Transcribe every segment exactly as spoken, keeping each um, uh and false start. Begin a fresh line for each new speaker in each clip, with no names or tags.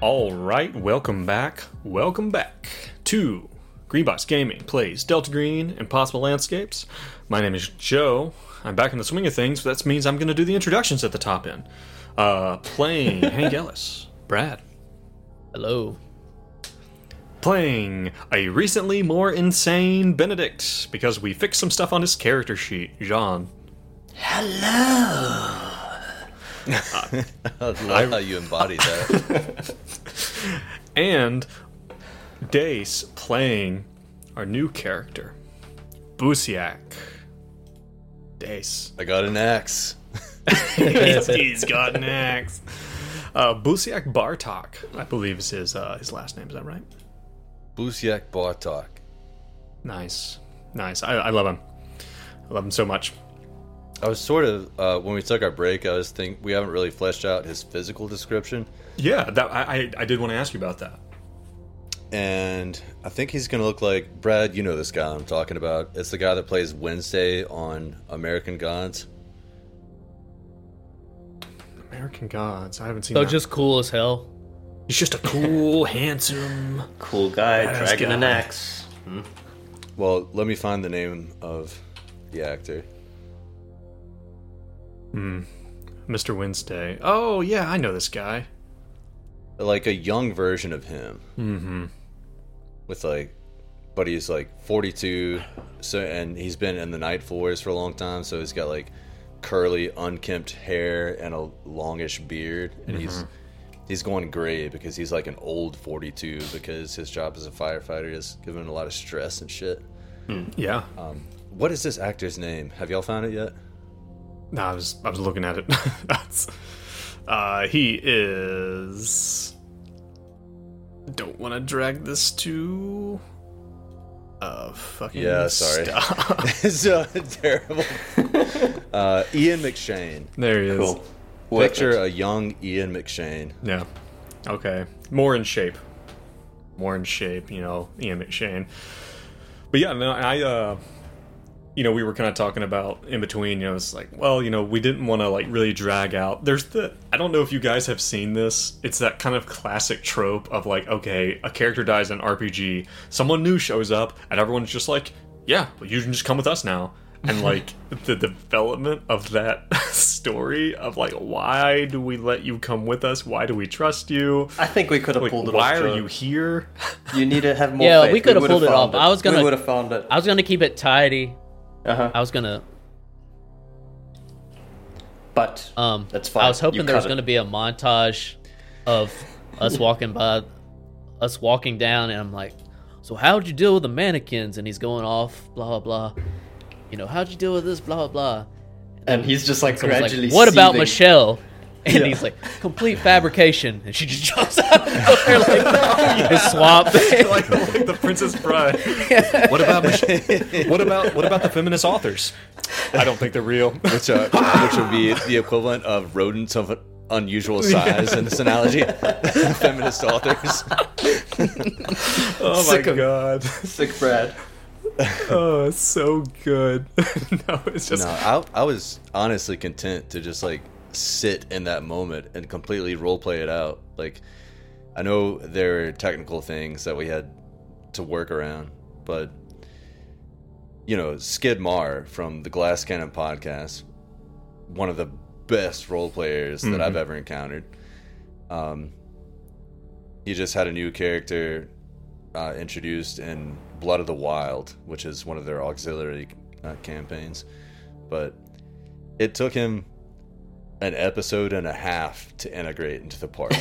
All right, welcome back. Welcome back to Greenbox Gaming plays Delta Green Impossible Landscapes. My name is Joe. I'm back in the swing of things, but that means I'm going to do the introductions at the top end. Uh, playing Hank Ellis, Brad.
Hello.
Playing a recently more insane Benedict, because we fixed some stuff on his character sheet, Jean.
Hello.
I love how you embodied that.
And Dace playing our new character, Busiak. Dace.
I got an axe.
he's, he's got an axe. Uh, Busiak Bartok, I believe is his uh, his last name. Is that right?
Busiak Bartok.
Nice, nice. I, I love him. I love him so much.
I was sort of uh, when we took our break. I was think we haven't really fleshed out his physical description.
Yeah, that I I, I did want to ask you about that.
And I think he's going to look like Brad. You know this guy I'm talking about. It's the guy that plays Wednesday on American Gods.
American Gods. I haven't seen.
So
that.
just cool as hell.
He's just a cool, handsome,
Cool guy,
badass
dragging
guy.
an axe. Hmm?
Well, let me find the name of the actor.
Hmm. Mister Wednesday. Oh yeah, I know this guy.
Like a young version of him.
Mm-hmm.
With like, but he's like forty-two, so and he's been in the Night Force for a long time, so he's got like curly, unkempt hair and a longish beard, and
Mm-hmm.
he's he's going gray because he's like an old forty-two because his job as a firefighter is giving him a lot of stress and shit.
Yeah.
Um, what is this actor's name? Have y'all found it yet?
No, I was I was looking at it. That's, uh, he is. Don't want to drag this to. Uh, fucking.
Yeah, sorry.
Stop.
It's uh, terrible. uh, Ian McShane.
There he is.
Cool.
Picture a young Ian McShane.
Yeah. Okay. More in shape. More in shape. You know, Ian McShane. But yeah, no, I. uh... You know, we were kind of talking about in between, you know, it's like, well, you know, we didn't want to, like, really drag out. There's the, I don't know if you guys have seen this. It's that kind of classic trope of, like, okay, a character dies in an R P G, someone new shows up, and everyone's just like, yeah, well, you can just come with us now. And, like, the development of that story of, like, why do we let you come with us? Why do we trust you?
I think we could have
Like,
pulled it
why
off.
are
Joe.
you here?
You need to have more
Yeah,
faith.
we could have
would've
pulled it
found
off. I was gonna-
We would have found it.
I was gonna keep it tidy.
Uh-huh.
I was gonna.
But
Um,
that's fine.
I was hoping
You
there was
cut it.
gonna be a montage of us walking by, us walking down, and I'm like, "So how'd you deal with the mannequins?" And he's going off, blah blah blah. You know, how'd you deal with this, blah blah blah.
And he's just like
Someone's
gradually
like, what about
seething.
Michelle? And
Yeah.
he's like, complete fabrication. And she just jumps out of nowhere like his swamp.
like, like the Princess Bride. What about Mich- what about what about the feminist authors? I don't think they're real.
Which, uh, which would be the equivalent of rodents of an unusual size in this analogy. Feminist authors.
Oh my
Sick 'em.
god.
Sick Brad.
Oh, it's so good. No, it's just
No, I, I was honestly content to just like sit in that moment and completely roleplay it out. Like, I know there are technical things that we had to work around, but you know, Skid Marr from the Glass Cannon podcast, one of the best role players that I've ever encountered. Um, he just had a new character uh, introduced in Blood of the Wild, which is one of their auxiliary uh, campaigns, but it took him an episode and a half to integrate into the party.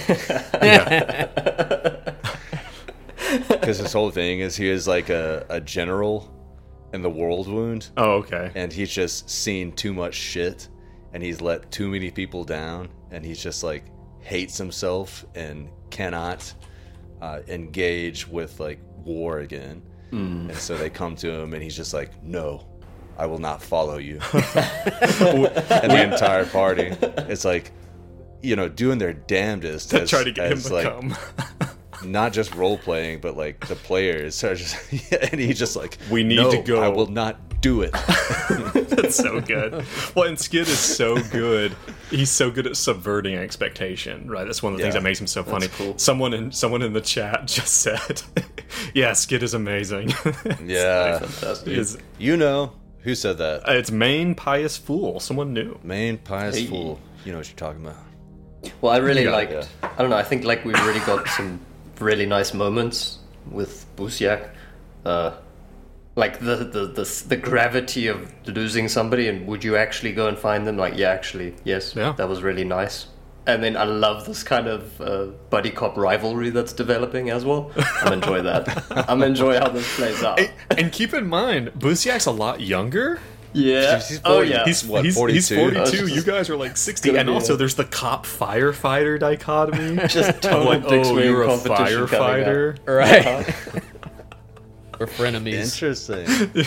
Because his whole thing is he is like a, a general in the World Wound,
Oh, okay.
and he's just seen too much shit, and he's let too many people down, and he's just like hates himself and cannot uh, engage with like war again. And so they come to him, and he's just like, no, I will not follow you. And the entire party, it's like, you know, doing their damnedest
To
as,
try to get him
as,
to
like,
come.
not just role playing, but like the players are just, and he's just like,
We need
"No,
to go."
I will not Do it.
That's so good. Well, and Skid is so good. He's so good at subverting expectation, right? That's one of the things
Yeah.
that makes him so funny.
cool.
Someone in someone in the chat just said, "Yeah, Skid is amazing."
Yeah.
Fantastic.
It's,
You know who said that?
it's Main Pious Fool. Someone new.
Main pious
Hey.
fool. You know what you're talking about.
Well, I really
You got
liked.
it,
I don't know. I think like we've really got some really nice moments with Busiak. Uh, like the, the the the gravity of losing somebody, and would you actually go and find them? Like, yeah, actually, yes.
Yeah.
That was really nice. And then I love this kind of uh, buddy cop rivalry that's developing as well. I'm enjoy that. I'm enjoy how this plays out.
And, and keep in mind, Busiak's a lot younger.
Yeah.
He's
Oh
forty.
yeah.
He's
What,
he's, he's
forty-two?
forty-two. You guys are like sixty.
Gonna
And
be
also,
a-
there's the cop firefighter dichotomy.
Just total
like,
dick
oh,
swinging
you're a
competition coming up.
firefighter.
Right. We're frenemies.
Interesting.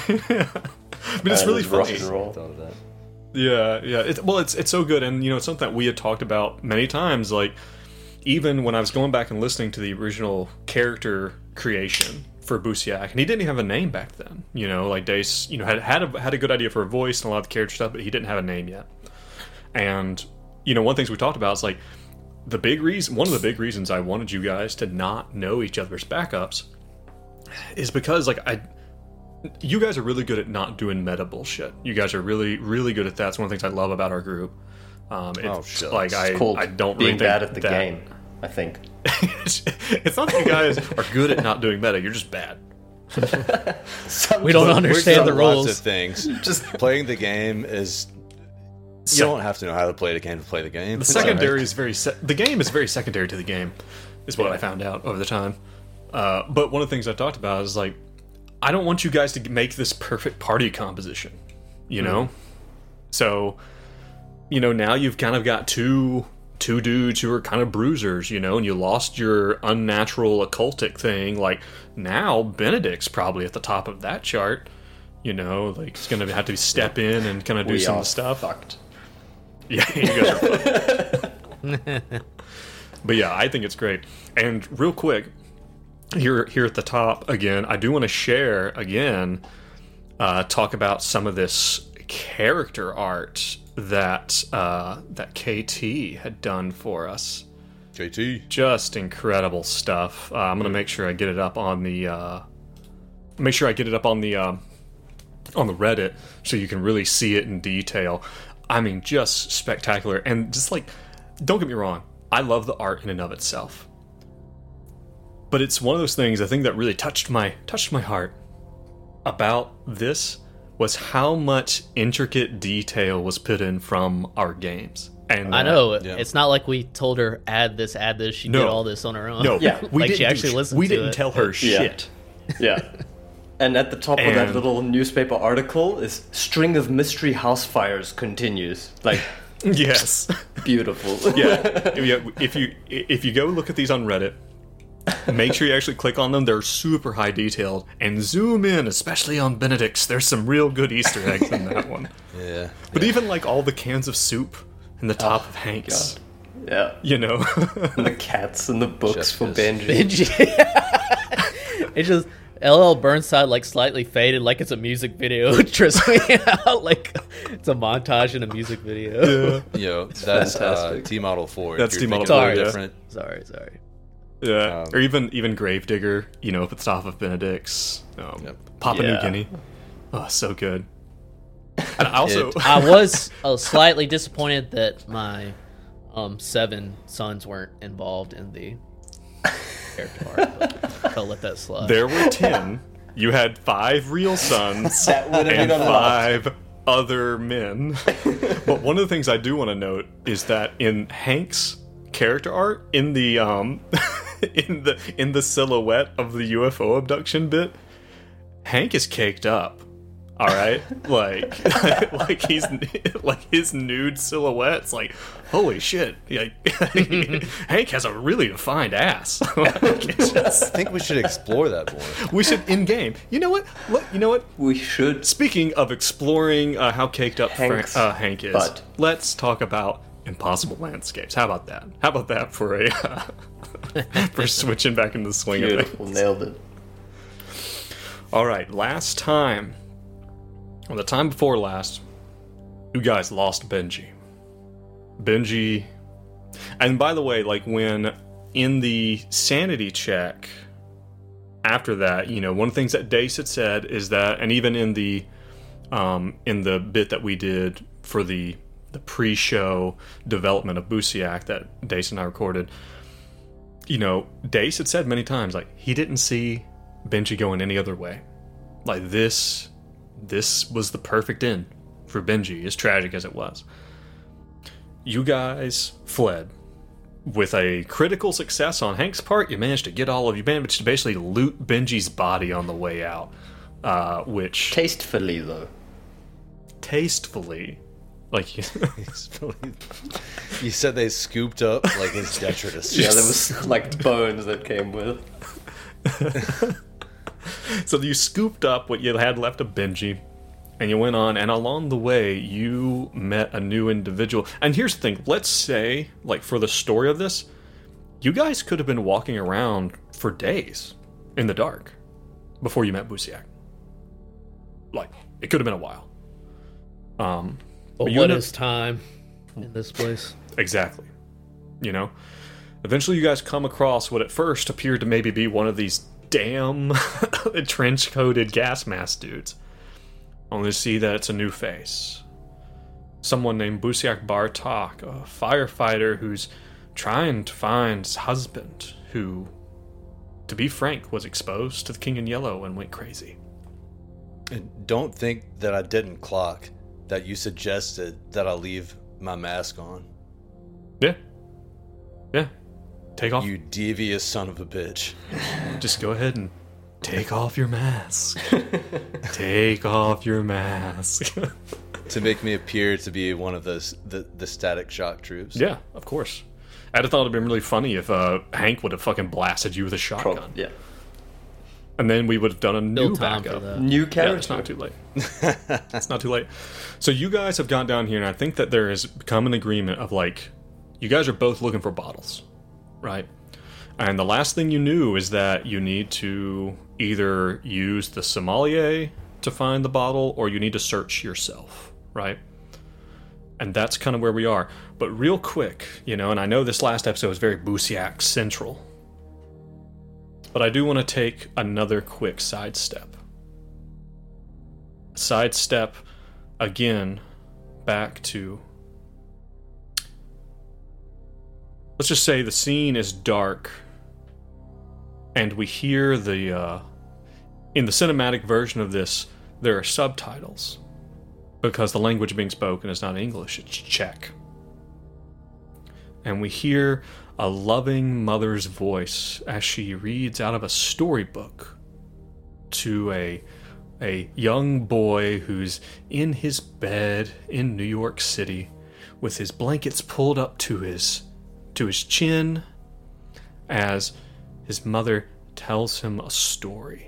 But it's
Uh,
really
it's rock
funny.
and roll.
Thought of that.
Yeah, yeah. It, well, it's it's so good, and you know, it's something that we had talked about many times. Like, even when I was going back and listening to the original character creation for Busiak, and he didn't have a name back then. You know, like Dace, you know, had had a, had a good idea for a voice and a lot of the character stuff, but he didn't have a name yet. And you know, one of the things we talked about is like the big reason. One of the big reasons I wanted you guys to not know each other's backups is because like I. You guys are really good at not doing meta bullshit. You guys are really, really good at that. It's one of the things I love about our group. Um, it's
Oh, shucks.
like I,
It's called
I don't
being
really think
bad at the
that-
game. I think.
it's not that you guys are good at not doing meta. You're just bad.
We don't
We're
understand
good
the
at lots
rules.
of things.
Just
Playing the game is. You
So-
don't have to know how to play the game to play the game.
The secondary is very. Se- the game is very secondary to the game, is what I found out over the time. Uh, but one of the things I talked about is like, I don't want you guys to make this perfect party composition. You know, so you know now you've kind of got two two dudes who are kind of bruisers. You know, and you lost your unnatural occultic thing. Like now Benedict's probably at the top of that chart. You know, like he's gonna have to step in and kind of do
we
some
are
stuff.
fucked.
Yeah, you guys are fucked. But yeah, I think it's great. And real quick, here here at the top again, I do want to share again, uh, talk about some of this character art that uh, that K T had done for us.
J T.
Just incredible stuff. Uh, I'm gonna make sure I get it up on the uh, make sure I get it up on the uh, on the Reddit so you can really see it in detail. I mean, just spectacular. And just like, don't get me wrong, I love the art in and of itself. But it's one of those things I think that really touched my touched my heart about this was how much intricate detail was put in from our games. And
I know.
Yeah.
It's not like we told her add this, add this. She
No.
did all this on her own.
no,
Yeah.
we
Like,
didn't
she
do
actually
sh-
listened
We
to
didn't
it.
tell her
Yeah.
shit.
Yeah. And at the top of that
And-
little newspaper article is string of mystery house fires continues. Like
Yes.
beautiful.
yeah, yeah. If you if you go look at these on Reddit, make sure you actually click on them. They're super high detailed, and zoom in, especially on Benedict's. There's some real good Easter eggs in that one.
Yeah.
But even like all the cans of soup in the top
Oh,
of Hank's,
Yeah.
you know,
And the cats and the books for
Jessica's.
Benji.
Benji. It's just L L Burnside like slightly faded, like it's a music video. Trips me out like it's a montage in a music video.
Yo, that's uh,
fantastic.
T Model four.
That's
If you're
T-Model
thinking
four,
of
yeah.
different.
Sorry, sorry.
yeah,
Um,
or even even Gravedigger, you know, if it's off of Benedict's, um,
Yep.
Papua New
Yeah.
Guinea. Oh, so good. And I also,
It-
I was uh, slightly disappointed that my um, seven sons weren't involved in the character art, but I'll let that slide.
there were ten. You had five real sons
That would have
and
been a lot.
five other men. But one of the things I do want to note is that in Hank's character art, in the um, in the in the silhouette of the U F O abduction bit, Hank is caked up. All right, like like he's like his nude silhouette's like, holy shit! Like, Hank has a really defined ass. Like, it's just-
I think we should explore that more.
we should in game. You know what? Look, you know what?
We should.
Speaking of exploring uh, how caked up Fra-
Hank's
uh, Hank is,
butt.
let's talk about impossible landscapes. How about that? How about that for a uh, for switching back into the swing of
Beautiful.
things?
Nailed it.
All right, last time On the time before last, you guys lost Benji. Benji. And by the way, like when in the sanity check after that, you know, one of the things that Dace had said is that, and even in the um, in the bit that we did for the the pre-show development of Busiak that Dace and I recorded, you know, Dace had said many times, like, he didn't see Benji going any other way. Like, this, this was the perfect end for Benji, as tragic as it was. You guys fled. With a critical success on Hank's part, you managed to get all of you managed to basically loot Benji's body on the way out, uh, which
Tastefully, though.
Tastefully, like you,
You said they scooped up like his detritus.
Yeah, there was like bones that came with.
So you scooped up what you had left of Benji, and you went on, and along the way, you met a new individual. And here's the thing, let's say, like, for the story of this, you guys could have been walking around for days in the dark before you met Busiak. Like, it could have been a while. Um,
But
you
what
end
is time in this place?
up- Exactly. You know? Eventually you guys come across what at first appeared to maybe be one of these damn trench-coated gas mask dudes. Only to see that it's a new face. Someone named Busiak Bartok, a firefighter who's trying to find his husband, who, to be frank, was exposed to the King in Yellow and went crazy.
And don't think that I didn't clock that you suggested that I leave my mask on.
Yeah. Yeah. Take off.
You devious son of a bitch.
Just go ahead and take off your mask. Take off your mask.
To make me appear to be one of those the, the static shock troops.
Yeah, of course. I'd have thought it'd been really funny if uh, Hank would have fucking blasted you with a shotgun.
Pro- yeah.
And then we would have done a
Still
new
time
backup.
for that.
New
Yeah,
character.
it's not too late. It's not too late. So you guys have gone down here, and I think that there has become an agreement of, like, you guys are both looking for bottles, right? And the last thing you knew is that you need to either use the sommelier to find the bottle, or you need to search yourself, right? And that's kind of where we are. But real quick, you know, and I know this last episode is very Busiak central, but I do want to take another quick sidestep. Sidestep, again, back to... Let's just say the scene is dark, and we hear the... Uh, in the cinematic version of this, there are subtitles, because the language being spoken is not English, it's Czech. And we hear a loving mother's voice as she reads out of a storybook to a a young boy who's in his bed in New York City with his blankets pulled up to his to his chin as his mother tells him a story.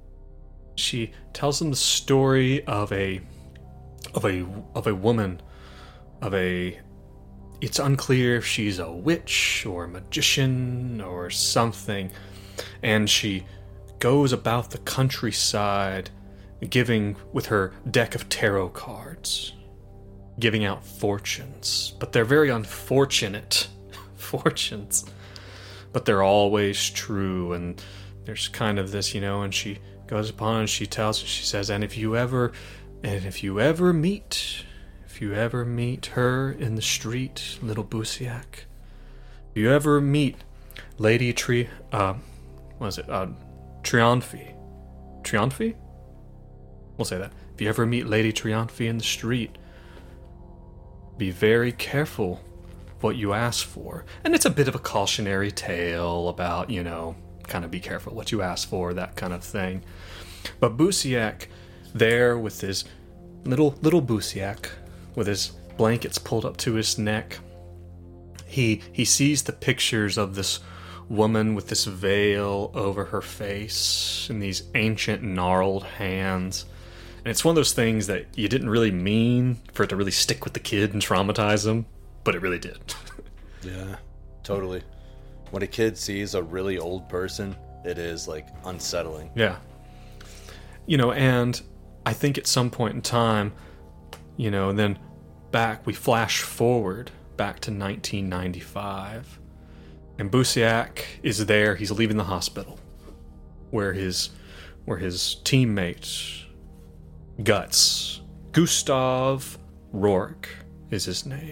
She tells him the story of a of a of a woman of a it's unclear if she's a witch or a magician or something, and she goes about the countryside giving with her deck of tarot cards, giving out fortunes, but they're very unfortunate fortunes, but they're always true. And there's kind of this, you know, and she goes upon and she tells she says, and if you ever and if you ever meet If you ever meet her in the street, little Busiak, if you ever meet Lady Tri... Uh, what is it? Uh, Triumphi. Triumphi? We'll say that. If you ever meet Lady Triumphi in the street, be very careful what you ask for. And it's a bit of a cautionary tale about, you know, kind of be careful what you ask for, that kind of thing. But Busiak, there with his little, little Busiak, with his blankets pulled up to his neck, he he sees the pictures of this woman with this veil over her face and these ancient gnarled hands. And it's one of those things that you didn't really mean for it to really stick with the kid and traumatize him, but it really did.
Yeah, totally. When a kid sees a really old person, it is like unsettling.
Yeah. You know, and I think at some point in time, you know, and then back, we flash forward back to nineteen ninety-five. And Busiak is there. He's leaving the hospital, where his, where his teammate, Guts, Gustav Rourke is his name.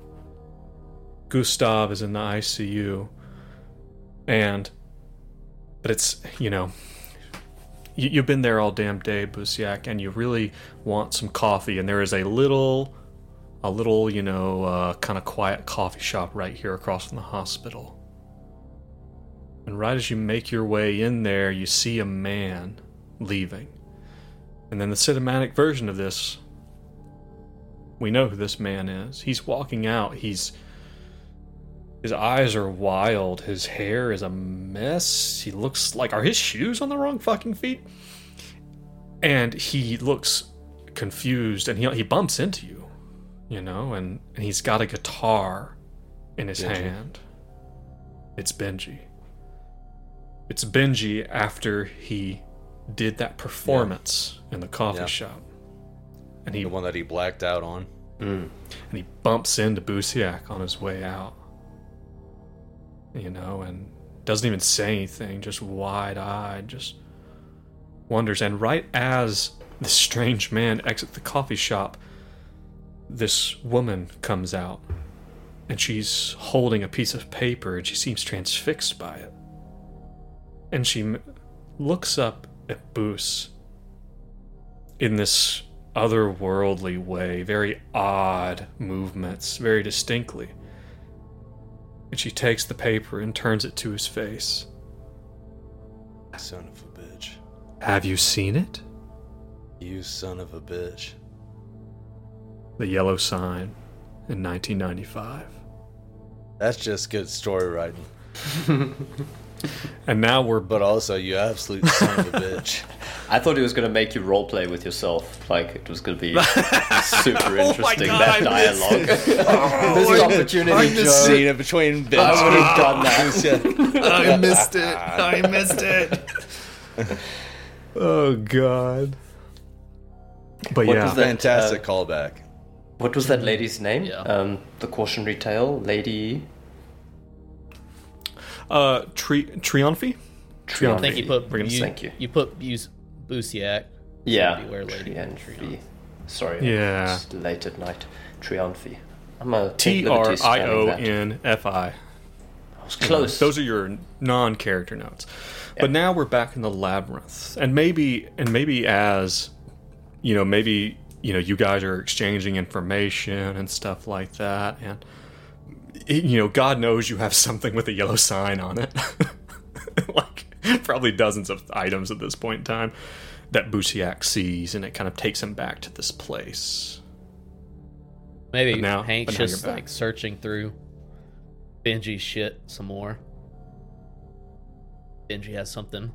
Gustav is in the I C U, and, but it's, you know, you, you've been there all damn day, Busiak, and you really want some coffee, and there is a little, a little, you know, uh, kind of quiet coffee shop right here across from the hospital. And right as you make your way in there, you see a man leaving. And then the cinematic version of this, we know who this man is. He's walking out. He's his eyes are wild. His hair is a mess. He looks like, are his shoes on the wrong fucking feet? And he looks confused, and he he bumps into you, you know, and, and he's got a guitar in his
Benji.
hand. It's Benji. It's Benji after he did that performance in the coffee
Yeah.
shop. And he
The one that he blacked out on.
Mm.
and he bumps into Busiak on his way out. You know, and doesn't even say anything, just wide-eyed, just wonders. And right as this strange man exits the coffee shop, this woman comes out, and she's holding a piece of paper, and she seems transfixed by it. And she m- looks up at Boos in this otherworldly way, very odd movements, very distinctly. And she takes the paper and turns it to his face.
Son of a bitch.
Have you seen it?
You son of a bitch.
The yellow sign in nineteen ninety-five.
That's just good story writing.
And now we're
But also, you absolute son of a bitch.
I thought it was going to make you roleplay with yourself. Like, it was going to be super interesting,
God,
that
I
dialogue. This is opportunity, Joe.
Scene in between bitch.
I would have done that.
I missed it. I missed it. Oh god. But
What
yeah,
was that?
Fantastic callback.
What was that lady's name?
Yeah.
Um, the cautionary tale, Lady
uh, Tri- Triumphi.
Triumphi.
I think you put
We're gonna
you,
thank you.
You put use Busiak.
Yeah,
Beware Lady.
Triumphi. Sorry,
Yeah.
it's late at night. Triumphi. I'm a
T R I O N F I.
I was close.
Those are your non-character notes. But now we're back in the labyrinth, and maybe, and maybe as, you know, maybe you know, you guys are exchanging information and stuff like that, and you know, God knows you have something with a yellow sign on it, like probably dozens of items at this point in time that Busiak sees, and it kind of takes him back to this place.
Maybe
But now-
Hank's
but now
just
you're back.
like searching through Benji's shit some more. Benji has something.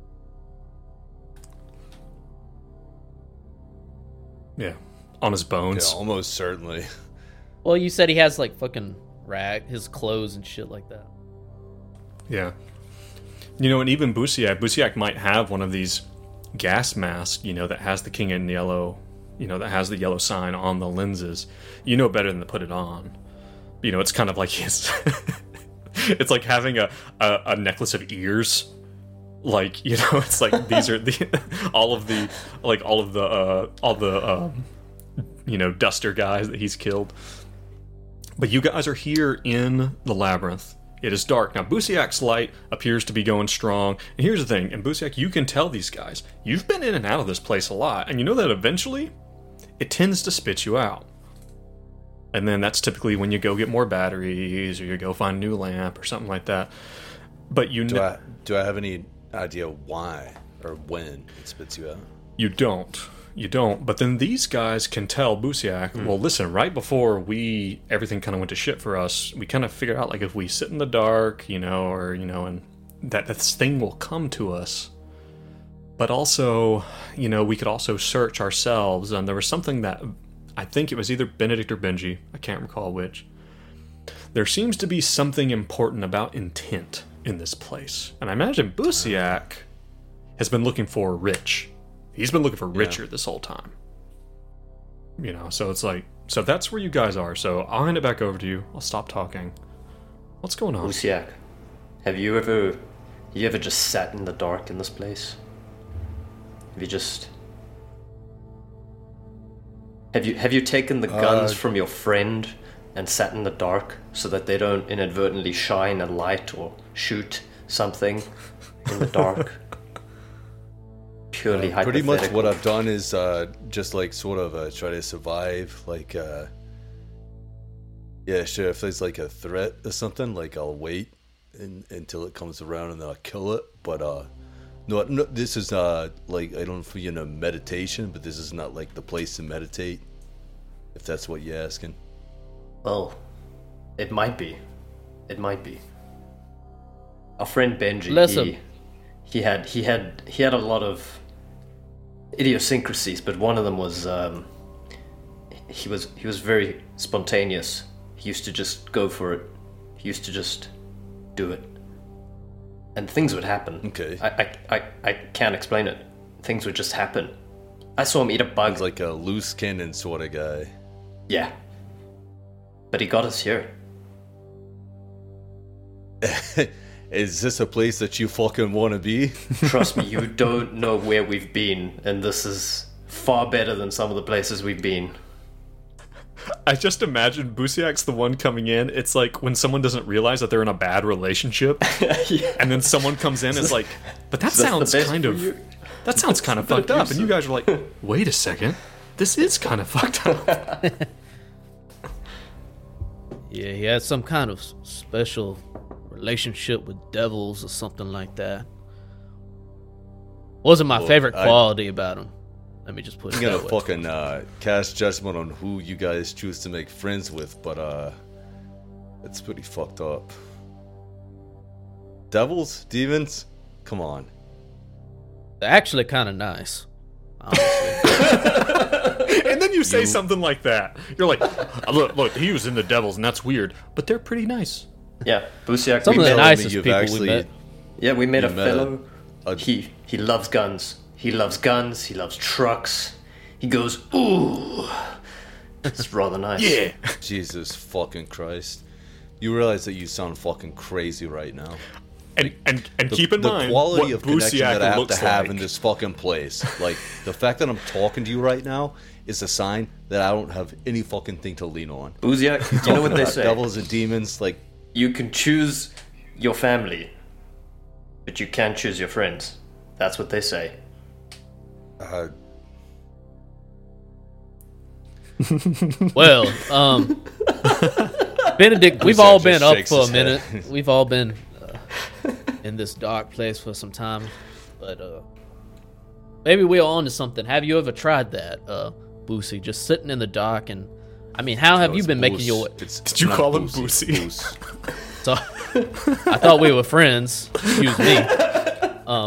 Yeah, on his
Yeah,
bones.
almost certainly.
Well, you said he has like fucking rag, his clothes and shit like that.
Yeah. You know, and even Busiak, Busiak might have one of these gas masks, you know, that has the king in yellow, you know, that has the yellow sign on the lenses. You know better than to put it on. You know, it's kind of like his... it's like having a, a, a necklace of ears. Like, you know, it's like these are the all of the like all of the uh all the um you know, duster guys that he's killed. But you guys are here in the labyrinth. It is dark. Now, Busiak's light appears to be going strong. And here's the thing. And Busiak, you can tell these guys, you've been in and out of this place a lot. And you know that eventually, it tends to spit you out. And then that's typically when you go get more batteries, or you go find a new lamp, or something like that. But you
Do
know...
I do I have any idea why or when it spits you out?
You don't. You don't. But then these guys can tell Busiak,
Hmm.
well, listen, right before we, everything kind of went to shit for us, we kind of figured out, like, if we sit in the dark, you know, or, you know, and that this thing will come to us. But also, you know, we could also search ourselves. And there was something that, I think it was either Benedict or Benji, I can't recall which. There seems to be something important about intent in this place. And I imagine Busiak has been looking for Rich he's been looking for Richard this whole time. You know, so it's like, so that's where you guys are. So I'll hand it back over to you. I'll stop talking. What's going on?
Busiak, have you ever, you ever just sat in the dark in this place? Have you just, have you have you taken the guns
Uh,
from your friend and sat in the dark so that they don't inadvertently shine a light or shoot something in the dark? Purely
Uh, pretty much
hypothetical.
what I've done is uh, just like sort of uh, try to survive. Like, uh, yeah, sure. If there's like a threat or something, like I'll wait in, until it comes around and then I'll kill it. But uh, no, no, this is uh like I don't know if you're in a meditation, but this is not like the place to meditate. If that's what you're asking.
Well, it might be. It might be. Our friend Benji,
Listen.
he, he had he had he had a lot of idiosyncrasies, but one of them was um, he was he was very spontaneous. He used to just go for it. He used to just do it, and things would happen.
Okay.
I I, I, I can't explain it. Things would just happen. I saw him eat a bug.
He's like a loose cannon sort of guy.
Yeah. But he got us here.
Is this a place that you fucking want to be?
Trust me, you don't know where we've been, and this is far better than some of the places we've been.
I just imagine Busiak's the one coming in. It's like when someone doesn't realize that they're in a bad relationship,
Yeah.
and then someone comes in and is like, but that
That's the
sounds
best
kind
for
of
you.
that sounds kind of fucked up. And you guys are like, wait a second, this is kind of fucked up.
Yeah, he had some kind of s- special relationship with devils or something like that. Wasn't my
Well,
favorite
I-
quality about him. Let me just put it
I'm gonna
that way.
fucking uh, cast judgment on who you guys choose to make friends with, but uh, it's pretty fucked up. Devils, demons, come on.
They're actually kind of nice. Honestly.
And then you say something like that. You're like, look, look, he was in the devils, and that's weird, but they're pretty nice.
Yeah, Busiak,
Some
we
of the
met,
telling me
nicest
you've
people
actually-
we met.
yeah, we met
you
a
met a-
fellow.
a-
He he loves guns. He loves guns. He loves trucks. He goes, ooh. It's rather nice.
Yeah.
Jesus fucking Christ. You realize that you sound fucking crazy right now.
And and and
The,
keep in
the
mind
quality
what
of connection
Busiak
that I have
looks
to have
like.
in this fucking place. Like, the fact that I'm talking to you right now is a sign that I don't have any fucking thing to lean on.
Busiak, you know what they
About
say?
Devils and demons, like,
You can choose your family, but you can't choose your friends. That's what they say.
uh,
Well, um, Benedict, we've all
just
been up
shakes
for a
his
minute.
head.
We've all been uh, in this dark place for some time, but uh, maybe we're on to something. Have you ever tried that, uh, Boosie? Just sitting in the dark, and I mean, how have
no,
you
it's
been making
Boos.
your?
It's-
Did you
not
call him
Boosie,
Boosie?
Boos.
So I thought we were friends. Excuse me. Um,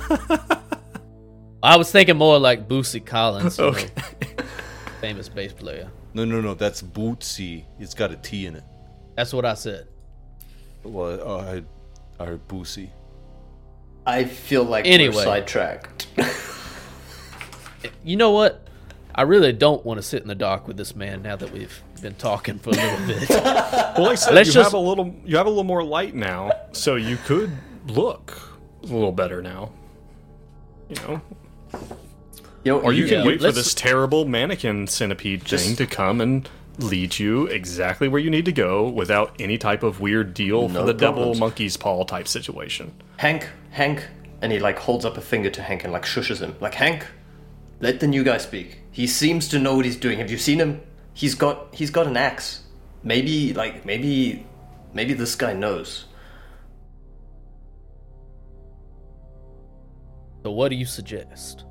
I was thinking more like Boosie Collins, you
Okay.
know, famous bass player.
No, no, no, that's Bootsy. It's got a T in it.
That's what I said.
Well, uh, I, I heard Boosie.
I feel like
Anyway.
we're sidetracked.
You know what? I really don't want to sit in the dark with this man now that we've been talking for a little bit.
Well, like I said,
Let's
you
just-
have a little you have a little more light now, so you could look a little better now. You know,
You know,
or you
Yeah,
can wait for
let's-
this terrible mannequin centipede
Just-
thing to come and lead you exactly where you need to go without any type of weird deal
No
for the devil
problems.
monkey's paw type situation.
Hank, Hank, and he like holds up a finger to Hank and like shushes him. Like, Hank, let the new guy speak. He seems to know what he's doing. Have you seen him? He's got he's got an axe. Maybe like maybe maybe this guy knows.
So what do you suggest?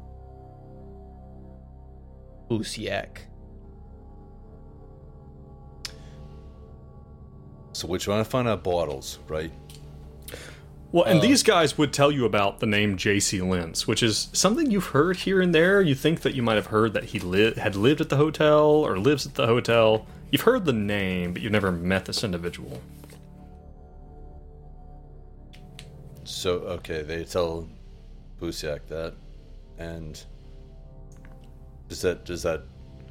Busiak.
So we're trying to find out bottles, right?
Well,
Uh,
and these guys would tell you about the name J C Lentz, which is something you've heard here and there. You think that you might have heard that he li- had lived at the hotel or lives at the hotel. You've heard the name, but you've never met this individual.
So, okay, they tell Busiak that. And Does that does that?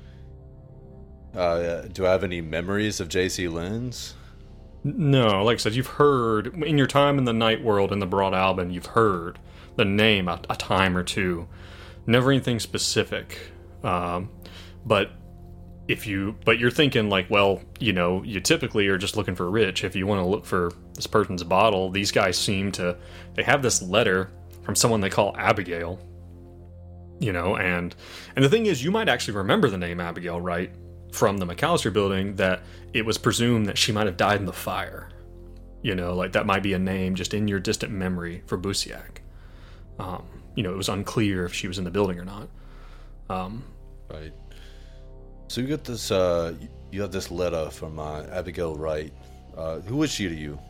Uh, do I have any memories of J C Lynn's?
No, like I said, you've heard in your time in the Night World in the Broad Alban, you've heard the name a, a time or two. Never anything specific, um, but if you, but you're thinking like, well, you know, you typically are just looking for Rich. If you want to look for this person's bottle, these guys seem to, they have this letter from someone they call Abigail, you know, and and the thing is, you might actually remember the name Abigail, right, from the McAllister building, that it was presumed that she might have died in the fire. You know, like that might be a name just in your distant memory for Busiak. Um, you know, it was unclear if she was in the building or not. Um,
right. So you get this, uh, you have this letter from uh, Abigail Wright. Uh, who is she to you?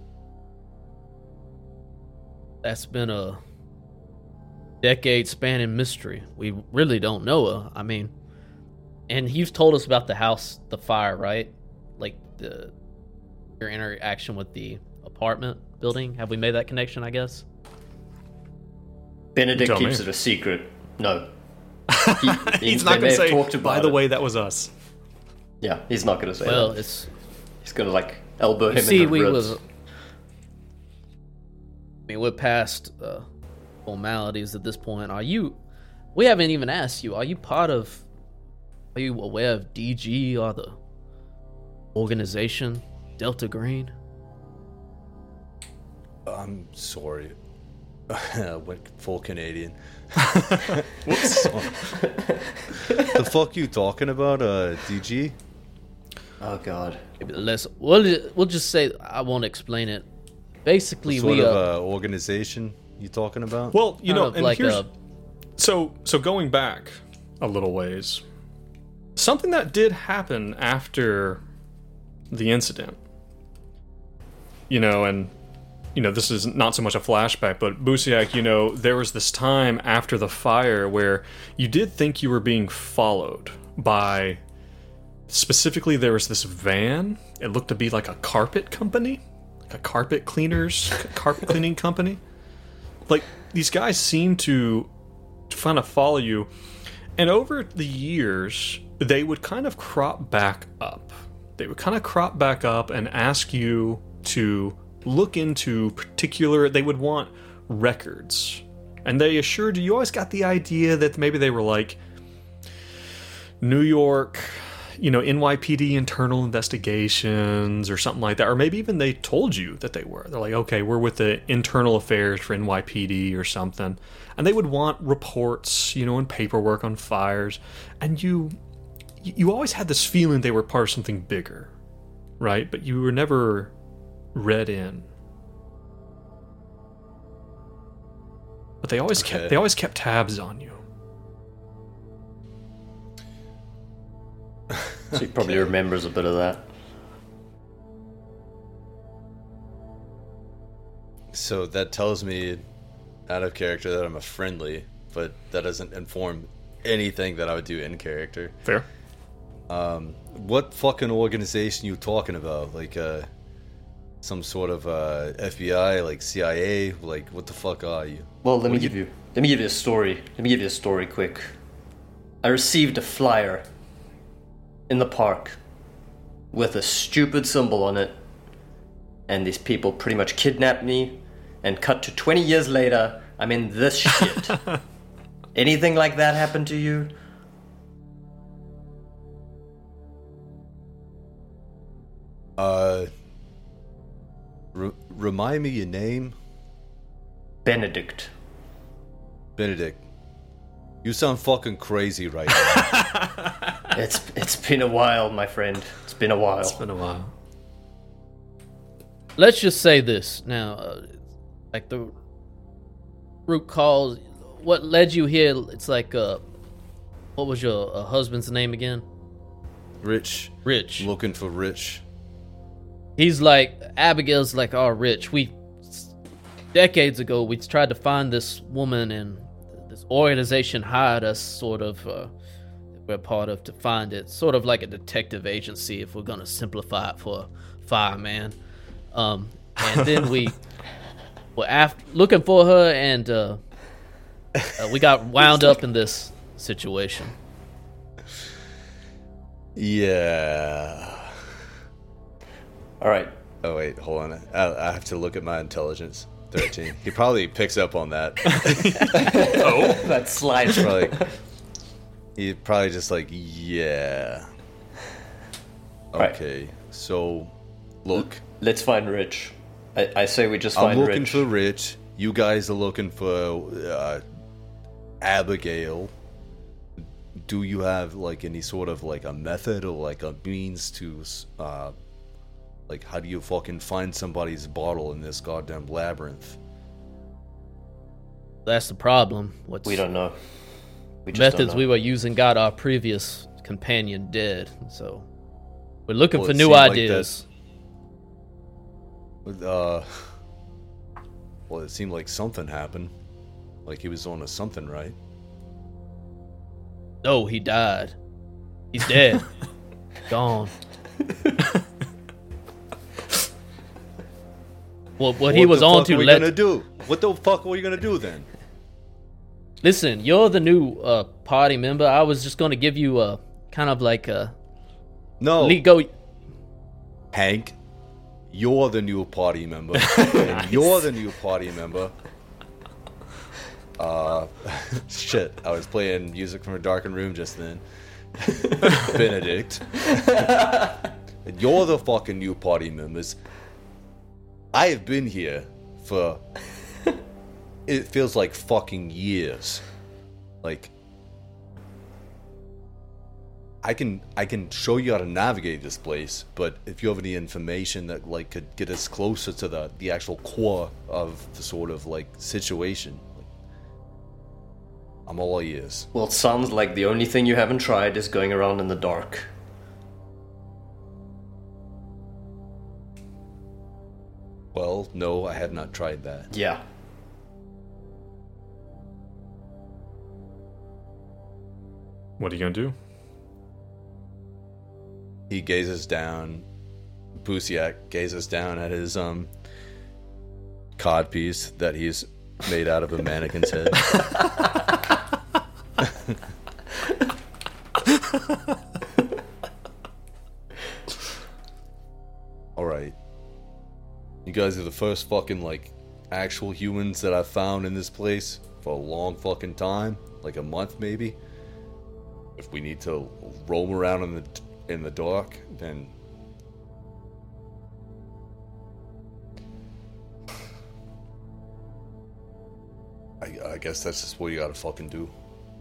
That's been a decade-spanning mystery. We really don't know her. I mean, and you've told us about the house, the fire, right? Like the your interaction with the apartment building. Have we made that connection? I guess.
Benedict
Tell
keeps
me.
it a secret. No, he, he,
he's
they
not
may
going to
have
say,
talked about
by the
it.
way, that was us.
Yeah, he's not going to say
Well,
that.
it's
He's going to like elbow him
see,
in the
we
ribs.
was. I mean, we're past uh, formalities at this point. Are you? We haven't even asked you. Are you part of? Are you aware of D G or the organization Delta Green?
I'm sorry. Went full Canadian.
Whoops.
The fuck you talking about, uh, D G?
Oh god.
Maybe let's we'll we'll just say I won't explain it. Basically,
What sort
we
of
uh,
uh, organization you talking about?
Well, you
kind
know,
of
and
like
here's
a
so so going back a little ways, something that did happen after the incident. You know, and you know, this is not so much a flashback, but Busiak, you know, there was this time after the fire where you did think you were being followed by, specifically there was this van. It looked to be like a carpet company, like a carpet cleaners, carpet cleaning company. Like, these guys seem to, to kind of follow you. And over the years, they would kind of crop back up. They would kind of crop back up and ask you to look into particular, they would want records. And they assured you, you always got the idea that maybe they were like New York, you know, N Y P D internal investigations or something like that. Or maybe even they told you that they were. They're like, okay, we're with the internal affairs for N Y P D or something. And they would want reports, you know, and paperwork on fires. And you you always had this feeling they were part of something bigger, right? But you were never read in. But they always
Okay.
kept they always kept tabs on you.
So he probably remembers a bit of that.
So that tells me, out of character, that I'm a friendly, but that doesn't inform anything that I would do in character.
Fair.
Um, what fucking organization you talking about? Like, uh, some sort of uh, F B I, like C I A? Like, what the fuck are you?
Well, let me
What
give you let me give you a story. Let me give you a story quick. I received a flyer in the park with a stupid symbol on it, and these people pretty much kidnapped me, and cut to twenty years later, I'm in this shit. Anything like that happen to you?
Uh, re- remind me your name?
Benedict.
Benedict. You sound fucking crazy right now.
It's it's been a while, my friend. It's been a while.
It's been a while.
let's just say this now, uh, like the root cause, what led you here? It's like, uh, what was your uh, husband's name again?
Rich.
Rich.
Looking for Rich.
He's like, Abigail's like, oh, Rich, we, decades ago, we tried to find this woman, and this organization hired us, sort of, uh, we're part of, to find it. Sort of like a detective agency, if we're going to simplify it for a fireman. Um, and then we were after, looking for her, and uh, uh, we got wound up in this situation.
Yeah.
All right.
Oh wait, hold on. I, I have to look at my intelligence. Thirteen. He probably picks up on that.
Oh, that slide.
Probably. He probably just like, yeah.
Right.
Okay. So, look.
Let's find Rich. I, I say we just
I'm
find
looking
Rich.
for Rich. You guys are looking for uh, Abigail. Do you have like any sort of like a method or like a means to uh, like how do you fucking find somebody's bottle in this goddamn labyrinth?
That's the problem. What's
We don't know. We just
methods
don't know.
we were using got our previous companion dead, so we're looking
Well,
for
it
new
seemed like
ideas.
Uh, well, it seemed like something happened. Like he was on a something, right?
No, he died. He's dead. Gone. Well, what he
What
was
the
on
fuck
to
are we
let.
gonna do? What the fuck are we gonna do then?
Listen, you're the new uh, party member. I was just going to give you a kind of like a
No,
le- go.
Hank, you're the new party member. And you're the new party member. Uh, shit, I was playing music from a darkened room just then. Benedict. And you're the fucking new party members. I have been here for... It feels like fucking years. Like... I can I can show you how to navigate this place, but if you have any information that like could get us closer to the the actual core of the sort of like situation, like, I'm all ears.
Well, it sounds like the only thing you haven't tried is going around in the dark.
Well, no, I have not tried that.
Yeah.
What are you gonna do?
He gazes down. Busiak gazes down at his um codpiece that he's made out of a mannequin's head. Alright. You guys are the first fucking like actual humans that I've found in this place for a long fucking time. Like a month maybe. If we need to roam around in the in the dark, then I, I guess that's just what you gotta fucking do.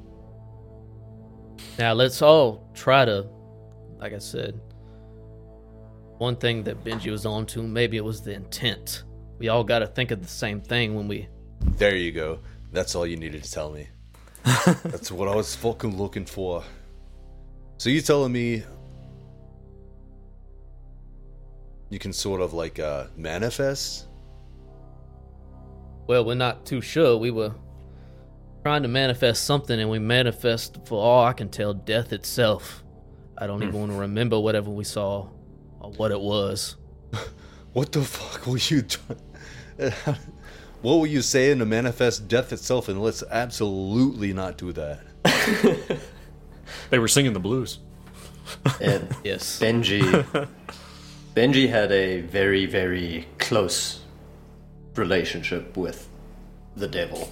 Now let's all try to, like I said, one thing that Benji was on to, maybe it was the intent. We all got to think of the same thing when we.
There you go. That's all you needed to tell me. That's what I was fucking looking for. So you telling me you can sort of like uh, manifest?
Well, we're not too sure. We were trying to manifest something, and we manifest, for all I can tell, death itself. I don't even want to remember whatever we saw or what it was.
What the fuck were you trying? What were you saying to manifest death itself? And let's absolutely not do that.
They were singing the blues.
And
Yes.
Benji Benji had a very, very close relationship with the devil.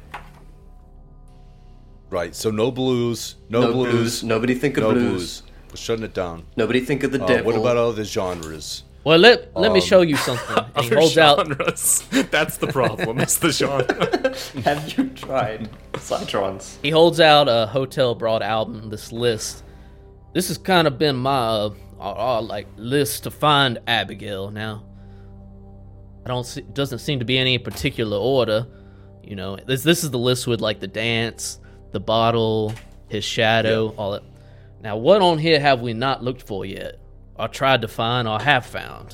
Right, so no blues, no,
No
blues,
blues. Nobody think of
no
blues.
blues. We're shutting it down.
Nobody think of the
Uh,
devil.
what about other genres?
Well, let let me
Um,
show you something. And he
Other
holds out.
genres. That's the problem. It's the genre.
Have you tried Cytrons?
He holds out a Hotel Broad album. This list. This has kind of been my uh, uh, uh, like list to find Abigail. Now, I don't see. Doesn't seem to be any particular order. You know, this this is the list with like the dance, the bottle, his shadow, all that. Now, what on here have we not looked for yet, or tried to find, or have found?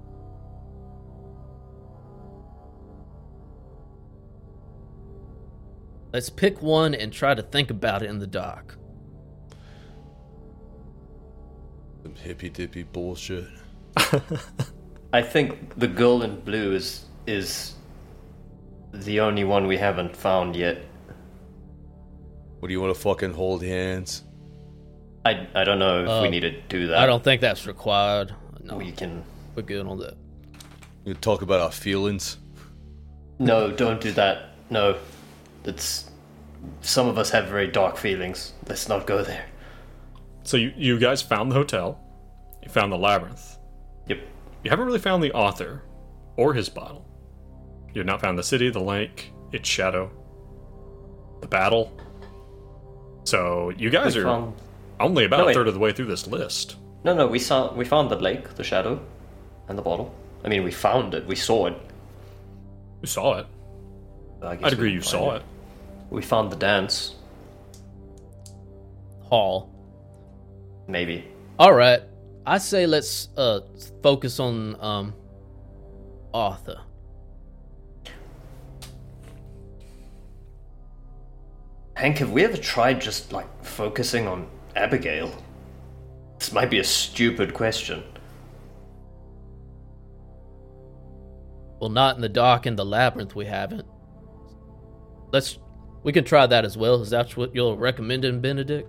Let's pick one and try to think about it in the dark.
Some hippy dippy bullshit.
I think the girl in blue is is the only one we haven't found yet.
What do you want to fucking hold hands?
I, I don't know if
Uh,
we need to do that.
I don't think that's required. No,
We can.
we're good on that.
You talk about our feelings.
No, don't do that. No, it's. Some of us have very dark feelings. Let's not go there.
So you, you guys found the hotel. You found the labyrinth.
Yep.
You haven't really found the author or his bottle. You have not found the city, the lake, its shadow, the battle. So you guys
We
are
found-
only about
No,
a
wait.
third of the way through this list.
No, no, we saw. We found the lake, the shadow, and the bottle. I mean, we found it. We saw it.
You saw it.
I guess
I'd
we
agree
can
you
find
saw it.
We found the dance.
Hall.
Maybe.
All right. I say let's uh focus on um Arthur.
Hank, have we ever tried just like focusing on Abigail? This might be a stupid question.
Well, not in the dark and the labyrinth. We haven't. Let's. We can try that as well. Is that what you're recommending, Benedict?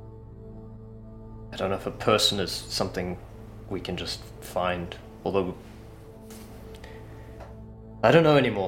I don't know if a person is something we can just find. Although. I don't know anymore.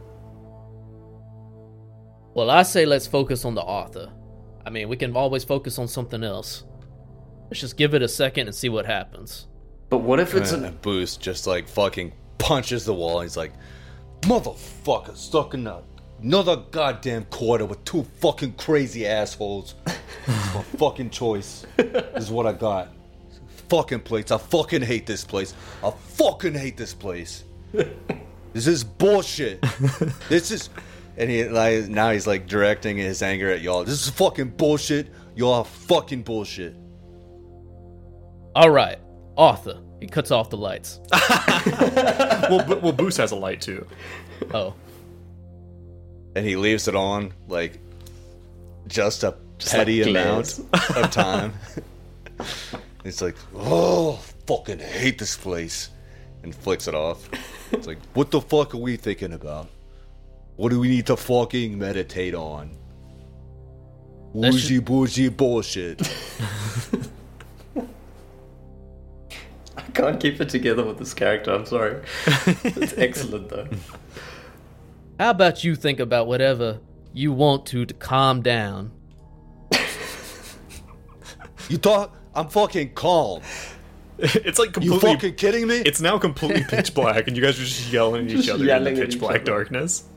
Well, I say let's focus on the author. I mean, we can always focus on something else. Let's just give it a second and see what happens.
But what if it's
And
a.
Boost just like fucking punches the wall. He's like, motherfucker, stuck in a, another goddamn quarter with two fucking crazy assholes. My fucking choice is what I got. Fucking place. I fucking hate this place. I fucking hate this place. This is bullshit. This is. And he like now he's like directing his anger at y'all. This is fucking bullshit. Y'all are fucking bullshit.
All right, Arthur. He cuts off the lights.
well, Bo- well, Boost has a light too.
Oh,
And he leaves it on like just a
Just
petty
like
amount of time. It's like, oh, fucking hate this place, and flicks it off. It's like, what the fuck are we thinking about? What do we need to fucking meditate on?
Let's
Woozy boozy bullshit.
I can't keep it together with this character, I'm sorry. It's excellent though.
how about you think about whatever you want to to calm down?
You thought I'm fucking calm?
It's like
You
completely.
fucking kidding me?
It's now completely pitch black, and you guys are just yelling at each
Just
other in
yelling
the
at
pitch
each
black
other.
darkness.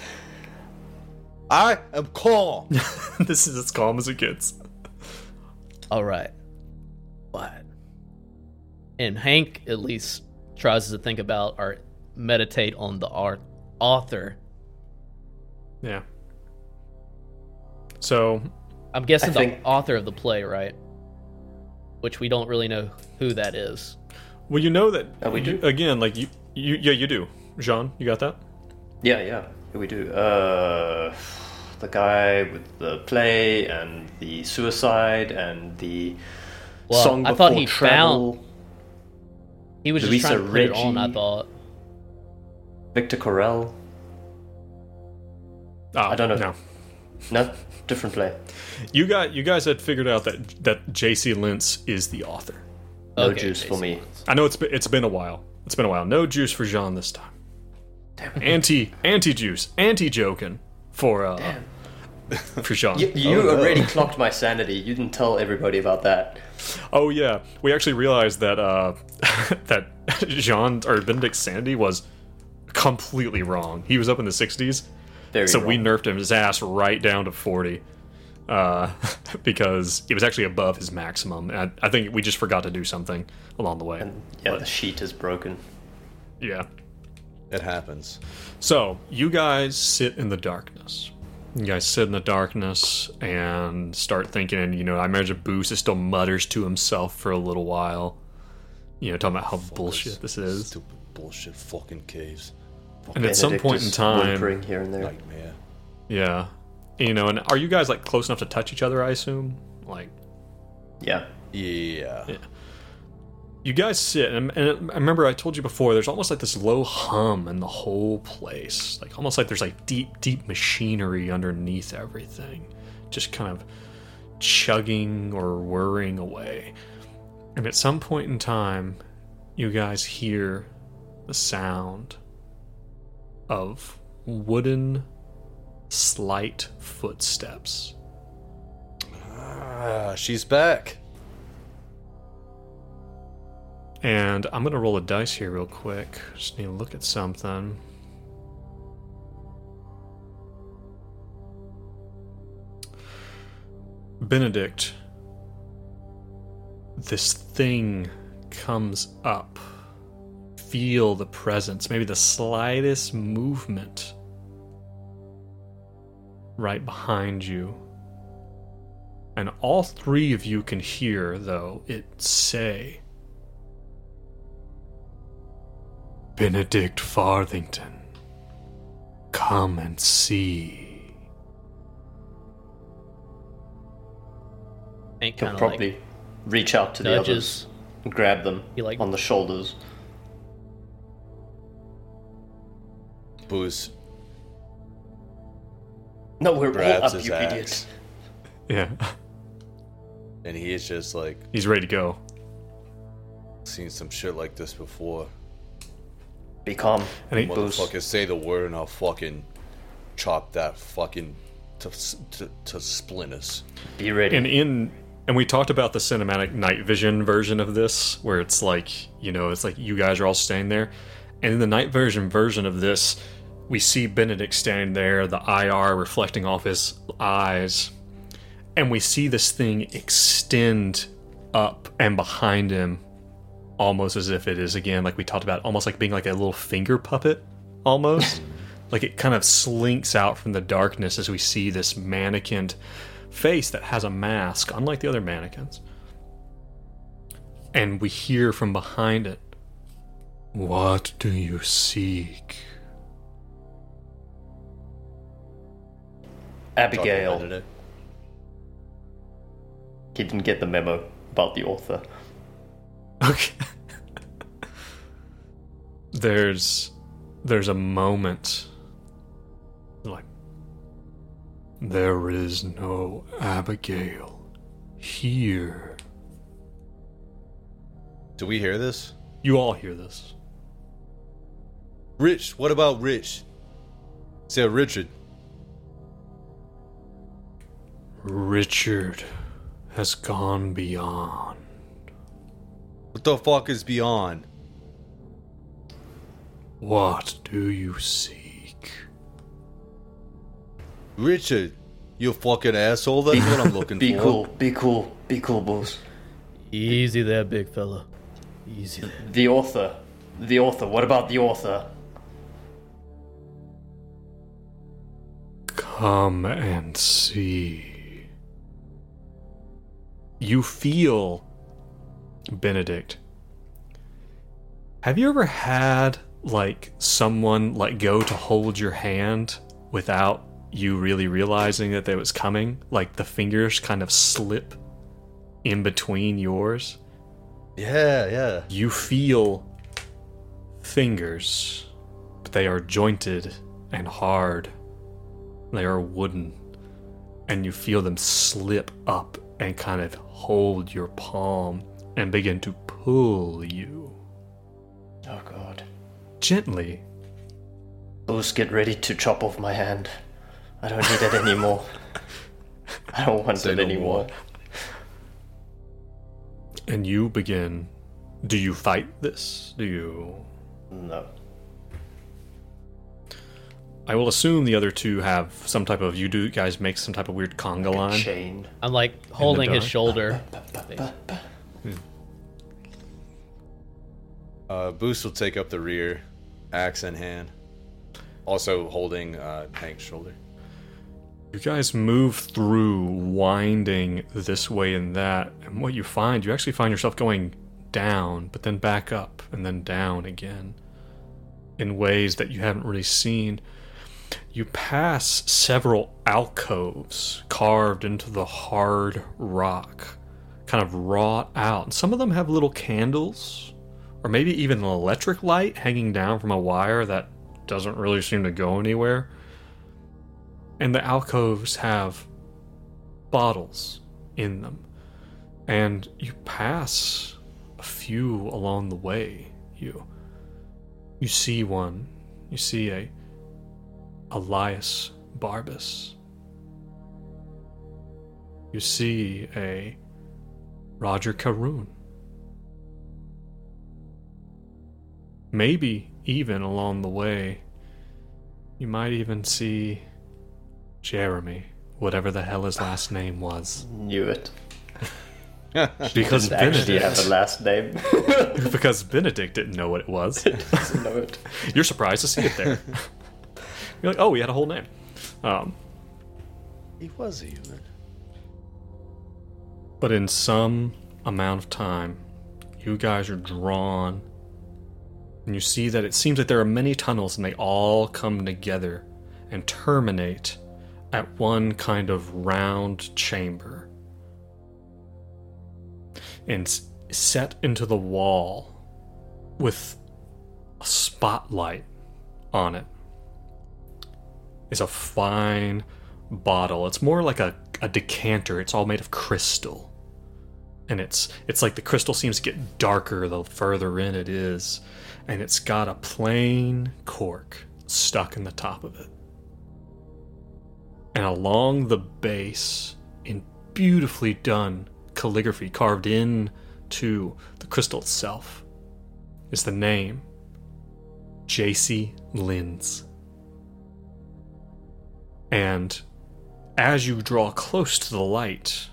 I am calm.
This is as calm as it gets.
All right. What? And Hank at least tries to think about or meditate on the art author.
Yeah. So
I'm guessing
I
the
think-
author of the play, right? Which we don't really know who that is.
Well, you know that
Oh, we
you-
do?
again. Like you, you, yeah, you do. Jean, you got that?
Yeah, yeah, we do. Uh, the guy with the play and the suicide and the
Well,
song
I
before
thought he
travel.
found. He was
Louisa
just trying to put it on. I
Reggie.
thought.
Victor Corell.
Oh,
I don't know.
No,
No, different play.
you got. You guys had figured out that that J C Lentz is the author.
No
Okay,
juice for
Jason
me.
Lawrence.
I know it's been, it's been a while. It's been a while. No juice for Jean this time. Anti anti juice, anti joking for uh for Jean.
You, you
Oh, no.
already clocked my sanity. You didn't tell everybody about that.
Oh yeah, we actually realized that uh that Jean or Benedict's sanity was completely wrong. He was up in the sixties,
Very
so we
wrong.
nerfed him his ass right down to forty. Uh, because it was actually above his maximum. And I, I think we just forgot to do something along the way.
And yeah,
But,
the sheet is broken.
yeah.
It happens.
So you guys sit in the darkness. You guys sit in the darkness and start thinking. And you know, I imagine Boost still mutters to himself for a little while. You know, talking about how bullshit this is.
Stupid bullshit fucking caves.
And at some
Benedict
point in
is
time,
whimpering here and there.
Nightmare.
yeah, you know, and are you guys like close enough to touch each other? I assume, like.
Yeah.
Yeah.
Yeah. You guys sit, and, and I remember I told you before, there's almost like this low hum in the whole place. Like, almost like there's like deep, deep machinery underneath everything. Just kind of chugging or whirring away. And at some point in time, you guys hear the sound of wooden, slight footsteps.
Ah, she's back.
And I'm going to roll a dice here real quick. Just need to look at something. Benedict, this thing comes up. Feel the presence, maybe the slightest movement right behind you. And all three of you can hear, though, it say, Benedict Farthington, come and see.
Hank
He'll
kind of
probably
like
reach out to the
nudges.
others and grab them
He, like-
on the shoulders.
Booze
No, we're all
grabs
up,
his
you
axe,
idiot.
Yeah,
and he is just like,
he's ready to go.
seen some shit like this before.
Be calm.
And he-
Booze.
Motherfucker, say the word and I'll fucking chop that fucking to, to, to splinters.
Be ready.
And in and we talked about the cinematic night vision version of this, where it's like, you know, it's like you guys are all staying there. And in the night vision version of this, we see Benedict standing there, the I R reflecting off his eyes, and we see this thing extend up and behind him, almost as if it is, again, like we talked about, almost like being like a little finger puppet, almost. Like it kind of slinks out from the darkness as we see this mannequin face that has a mask, unlike the other mannequins. And we hear from behind it, what do you seek?
Abigail.
Benedict.
He didn't get the memo about the author.
Okay. there's there's a moment like, there is no Abigail here.
Do we hear this?
You all hear this.
Rich, what about Rich? Say Richard.
Richard has gone beyond.
What the fuck is beyond?
What do you seek?
Richard, you fucking asshole. That's what I'm looking
Be
for.
cool. Be cool. Be cool, Booze.
Easy there, big fella. Easy there.
The author. The author. What about the author?
Come and see. You feel, Benedict. Have you ever had, like, someone let go to hold your hand without you really realizing that they was coming? Like, the fingers kind of slip in between yours?
Yeah, yeah.
You feel fingers, but they are jointed and hard. They are wooden. And you feel them slip up and kind of hold your palm and begin to pull you.
Oh god.
Gently.
Booze, get ready to chop off my hand. I don't need it anymore. I don't want
Say
it
no
anymore.
more.
And you begin. Do you fight this? Do you...
No.
I will assume the other two have some type of... You do guys make some type of weird conga line?
Chain.
I'm like holding his
dark.
shoulder.
Uh, Boost will take up the rear, axe in hand. Also holding uh, Hank's shoulder.
You guys move through, winding this way and that, and what you find, you actually find yourself going down, but then back up, and then down again, in ways that you haven't really seen. You pass several alcoves carved into the hard rock, kind of wrought out. And some of them have little candles, or maybe even an electric light hanging down from a wire that doesn't really seem to go anywhere. And the alcoves have bottles in them. And you pass a few along the way. You you see one. You see a Elias Barbas. You see a Roger Caroon. Maybe even along the way, you might even see Jeremy, whatever the hell his last name was.
Knew it.
Because
Didn't actually have
Benedict,
a last name.
because Benedict didn't know what it was.
Doesn't know it.
You're surprised to see it there. You're like, oh, he had a whole name. Um,
He was a human.
but in some amount of time, you guys are drawn, and you see that it seems that there are many tunnels, and they all come together and terminate at one kind of round chamber. And s- set into the wall with a spotlight on it is a fine bottle. It's more like a, a decanter. It's all made of crystal. And it's it's like the crystal seems to get darker the further in it is. And it's got a plain cork stuck in the top of it. And along the base, in beautifully done calligraphy carved in to the crystal itself, is the name J C Linz. And as you draw close to the light,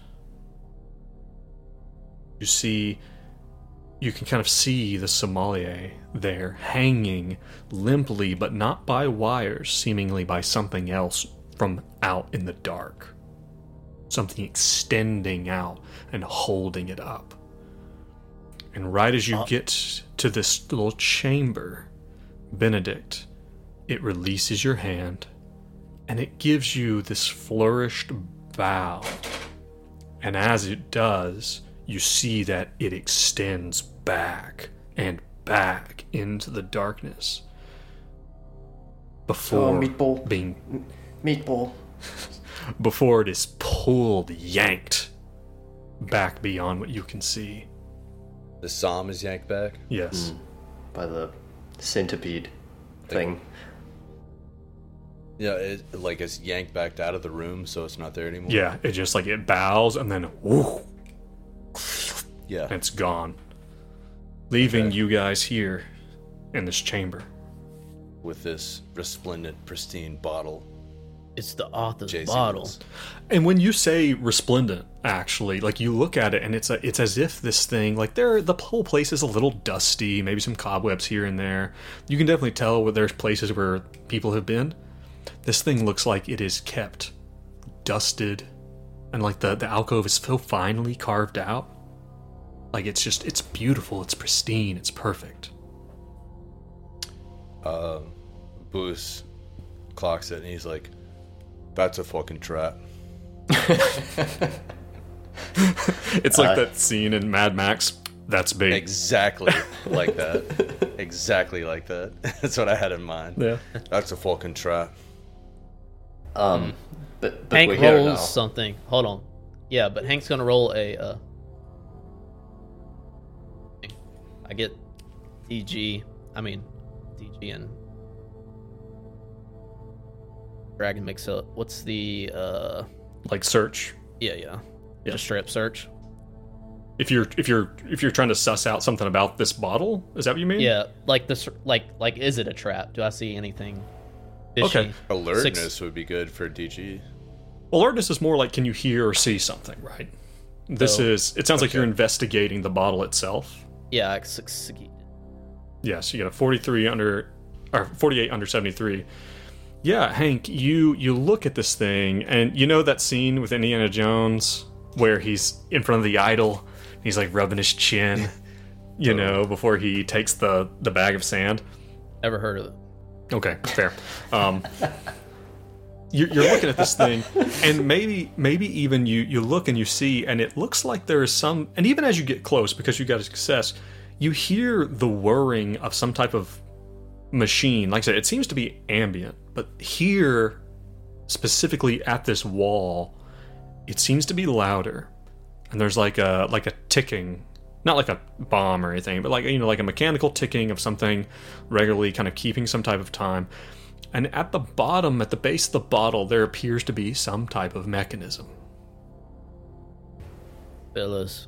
you see, you can kind of see the sommelier there hanging limply, but not by wires, seemingly by something else from out in the dark. Something extending out and holding it up. And right as you
Uh.
get to this little chamber, Benedict, it releases your hand and it gives you this flourished bow. And as it does, you see that it extends back and back into the darkness before
Oh, meatball.
being
Meatball.
before it is pulled, yanked back beyond what you can see.
The Psalm is yanked back.
Yes.
By the centipede thing.
Yeah, it like it's yanked back out of the room, so it's not there anymore.
Yeah, it just like it bows and then whoo,
yeah.
and it's gone. Leaving
Okay.
you guys here in this chamber.
With this resplendent, pristine bottle.
It's the author's
J C
bottle.
Linz.
And when you say resplendent, actually, like you look at it and it's a, it's as if this thing, like there, the whole place is a little dusty, maybe some cobwebs here and there. You can definitely tell where there's places where people have been. This thing looks like it is kept dusted, and like the the alcove is so finely carved out. Like it's just, it's beautiful, it's pristine, it's perfect.
Um, Booth clocks it and he's like, "That's a fucking trap."
It's like
Uh,
that scene in Mad Max. That's big.
Exactly like that. Exactly like that. That's what I had in mind.
Yeah.
That's a fucking trap.
Um, but, but
Hank
we're here
rolls
now.
something. Hold on. Yeah, but Hank's gonna roll a. Uh, I get D G. I mean, D G and Dragon mix up. What's the? uh
Like search.
Yeah, yeah.
Yeah.
Just straight up search.
If you're if you're if you're trying to suss out something about this bottle, is that what you mean?
Yeah, like this. Like, like, is it a trap? Do I see anything fishy?
Okay.
Alertness
Six-
would be good for D G.
Well, alertness is more like, can you hear or see something, right? This
Oh,
is. It sounds like
okay.
you're investigating the bottle itself.
Yeah, I succeeded.
Yes, you got a forty-three under, or forty-eight under seventy-three. Yeah, Hank, you you look at this thing, and you know that scene with Indiana Jones where he's in front of the idol, he's like rubbing his chin, you know, before he takes the the bag of sand.
Ever heard of it?
Okay, fair. Um, you're, you're looking at this thing, and maybe maybe even you you look and you see, and it looks like there is some. And even as you get close, because you got a success, you hear the whirring of some type of machine. Like I said, it seems to be ambient, but here, specifically at this wall, it seems to be louder. and there's like a like a ticking, not like a bomb or anything, but like, you know, like a mechanical ticking of something regularly kind of keeping some type of time. And at the bottom, at the base of the bottle, there appears to be some type of mechanism.
Fellas,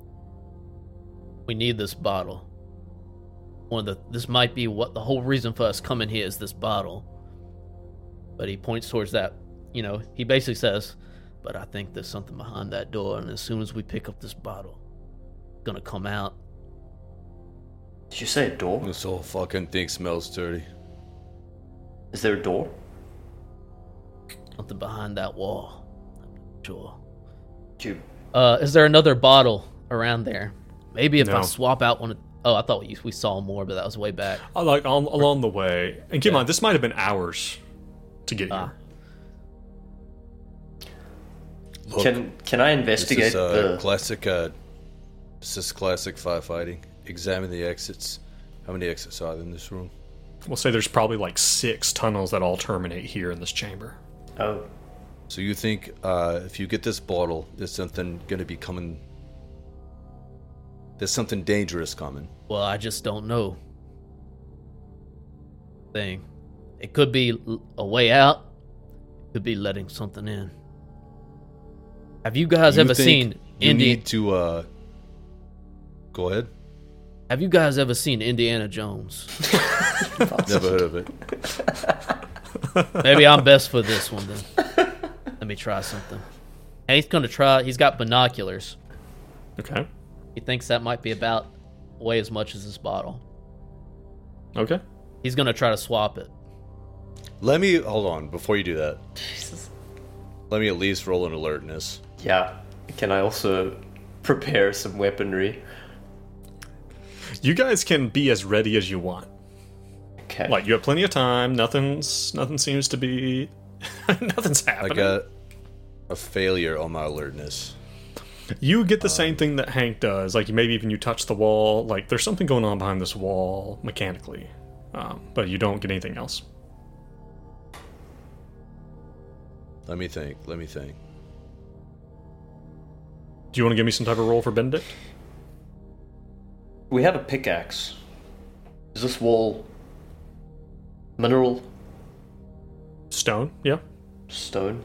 we need this bottle. One of the this might be what the whole reason for us coming here is this bottle. But he points towards that, you know, he basically says, but I think there's something behind that door, and as soon as we pick up this bottle, it's gonna come out.
Did you say a door?
This whole fucking thing smells dirty.
Is there a door?
Something behind that wall. I'm not sure.
Do you...
Uh, is there another bottle around there? Maybe if I
No.
swap out one of... Oh, I thought we, we saw more, but that was way back.
Uh, Like on, along the way, and keep in
Yeah.
mind, this might have been hours to get
Ah.
here.
Look,
Can can I
this
investigate
is uh,
the...
classic. Uh, this is classic firefighting. Examine the exits. How many exits are there in this room?
We'll say there's probably like six tunnels that all terminate here in this chamber.
Oh,
So you think uh, if you get this bottle, there's something going to be coming? There's something dangerous coming.
Well, I just don't know. Thing. It could be l- a way out. It could be letting something in. Have you guys
You
ever
think
seen
You
Indi-
need to. Uh, go ahead.
Have you guys ever seen Indiana Jones?
Never heard of it.
Maybe I'm best for this one then. Let me try something. And he's gonna try. He's got binoculars.
Okay.
He thinks that might be about way as much as this bottle.
Okay.
He's gonna try to swap it.
Let me hold on before you do that.
Jesus.
Let me at least roll an alertness.
Yeah. Can I also prepare some weaponry?
You guys can be as ready as you want.
Okay.
Like, you have plenty of time. Nothing's nothing seems to be nothing's
I
happening.
got a failure on my alertness.
You get the same thing that Hank does. Like, maybe even you touch the wall. Like, there's something going on behind this wall mechanically, um, but you don't get anything else.
Let me think. Let me think.
Do you want to give me some type of roll for Benedict?
We have a pickaxe. Is this wall mineral?
Stone, yeah.
Stone?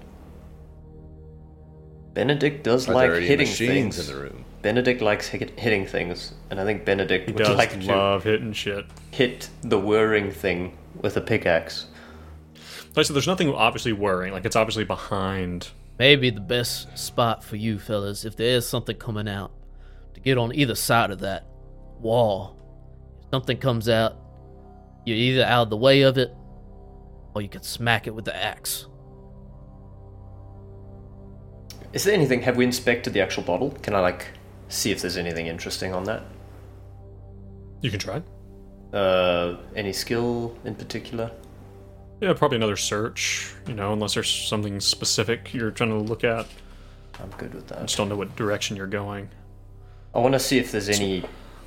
Benedict does
Are
like
there any
hitting
machines
things.
in the room?
Benedict likes hit- hitting things, and I think Benedict
He
would
does
like to
love hitting shit.
hit the whirring thing with a pickaxe.
Like, so there's nothing obviously worrying. Like, it's obviously behind.
Maybe the best spot for you fellas, if there is something coming out, to get on either side of that wall. If something comes out, you're either out of the way of it, or you can smack it with the axe.
Is there anything? Have we inspected the actual bottle? Can I like see if there's anything interesting on that?
You can try.
Uh, any skill in particular?
Yeah, probably another search, you know, unless there's something specific you're trying to look at.
I'm good with
I
that.
just don't know what direction you're going.
I want to see if there's any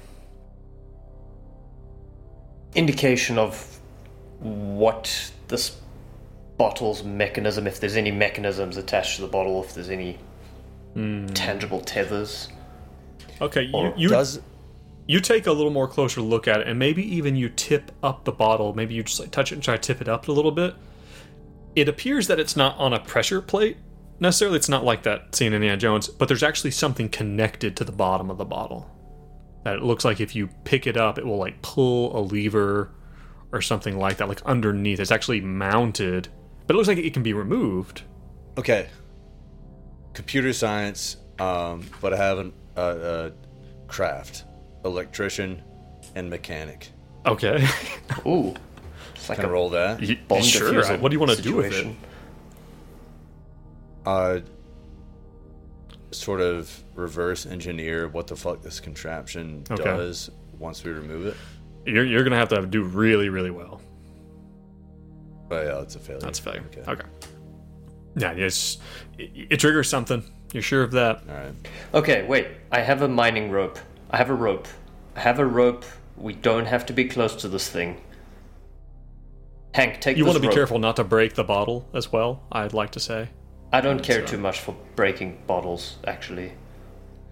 indication of what this bottle's mechanism, if there's any mechanisms attached to the bottle, if there's any tangible tethers.
Okay, you,
Or
you
Does
you take a little more closer look at it, and maybe even you tip up the bottle. Maybe you just like touch it and try to tip it up a little bit. It appears that it's not on a pressure plate necessarily. It's not like that seen in Indiana Jones, but there's actually something connected to the bottom of the bottle. That it looks like if you pick it up, it will like pull a lever or something like that, like underneath. It's actually mounted, but it looks like it can be removed.
okay. Computer science, um, but I have an uh, uh, craft, electrician, and mechanic.
Okay,
Ooh, it's like
Can I
a
roll that?
You-
bomb
sure.
diffuser
What do you want to do with it?
situation.
Uh, sort of reverse engineer what the fuck this contraption
Okay.
does once we remove it.
You're you're gonna have to do really really well.
But yeah, it's a failure.
That's a failure.
Okay.
Okay. Yeah, it's it, it triggers something. You're sure of that?
All right.
Okay, wait. I have a mining rope. I have a rope. I have a rope. We don't have to be close to this thing. Hank, take
You
this
want to be
rope.
careful not to break the bottle as well. I'd like to say.
I don't care
So-
too much for breaking bottles, actually.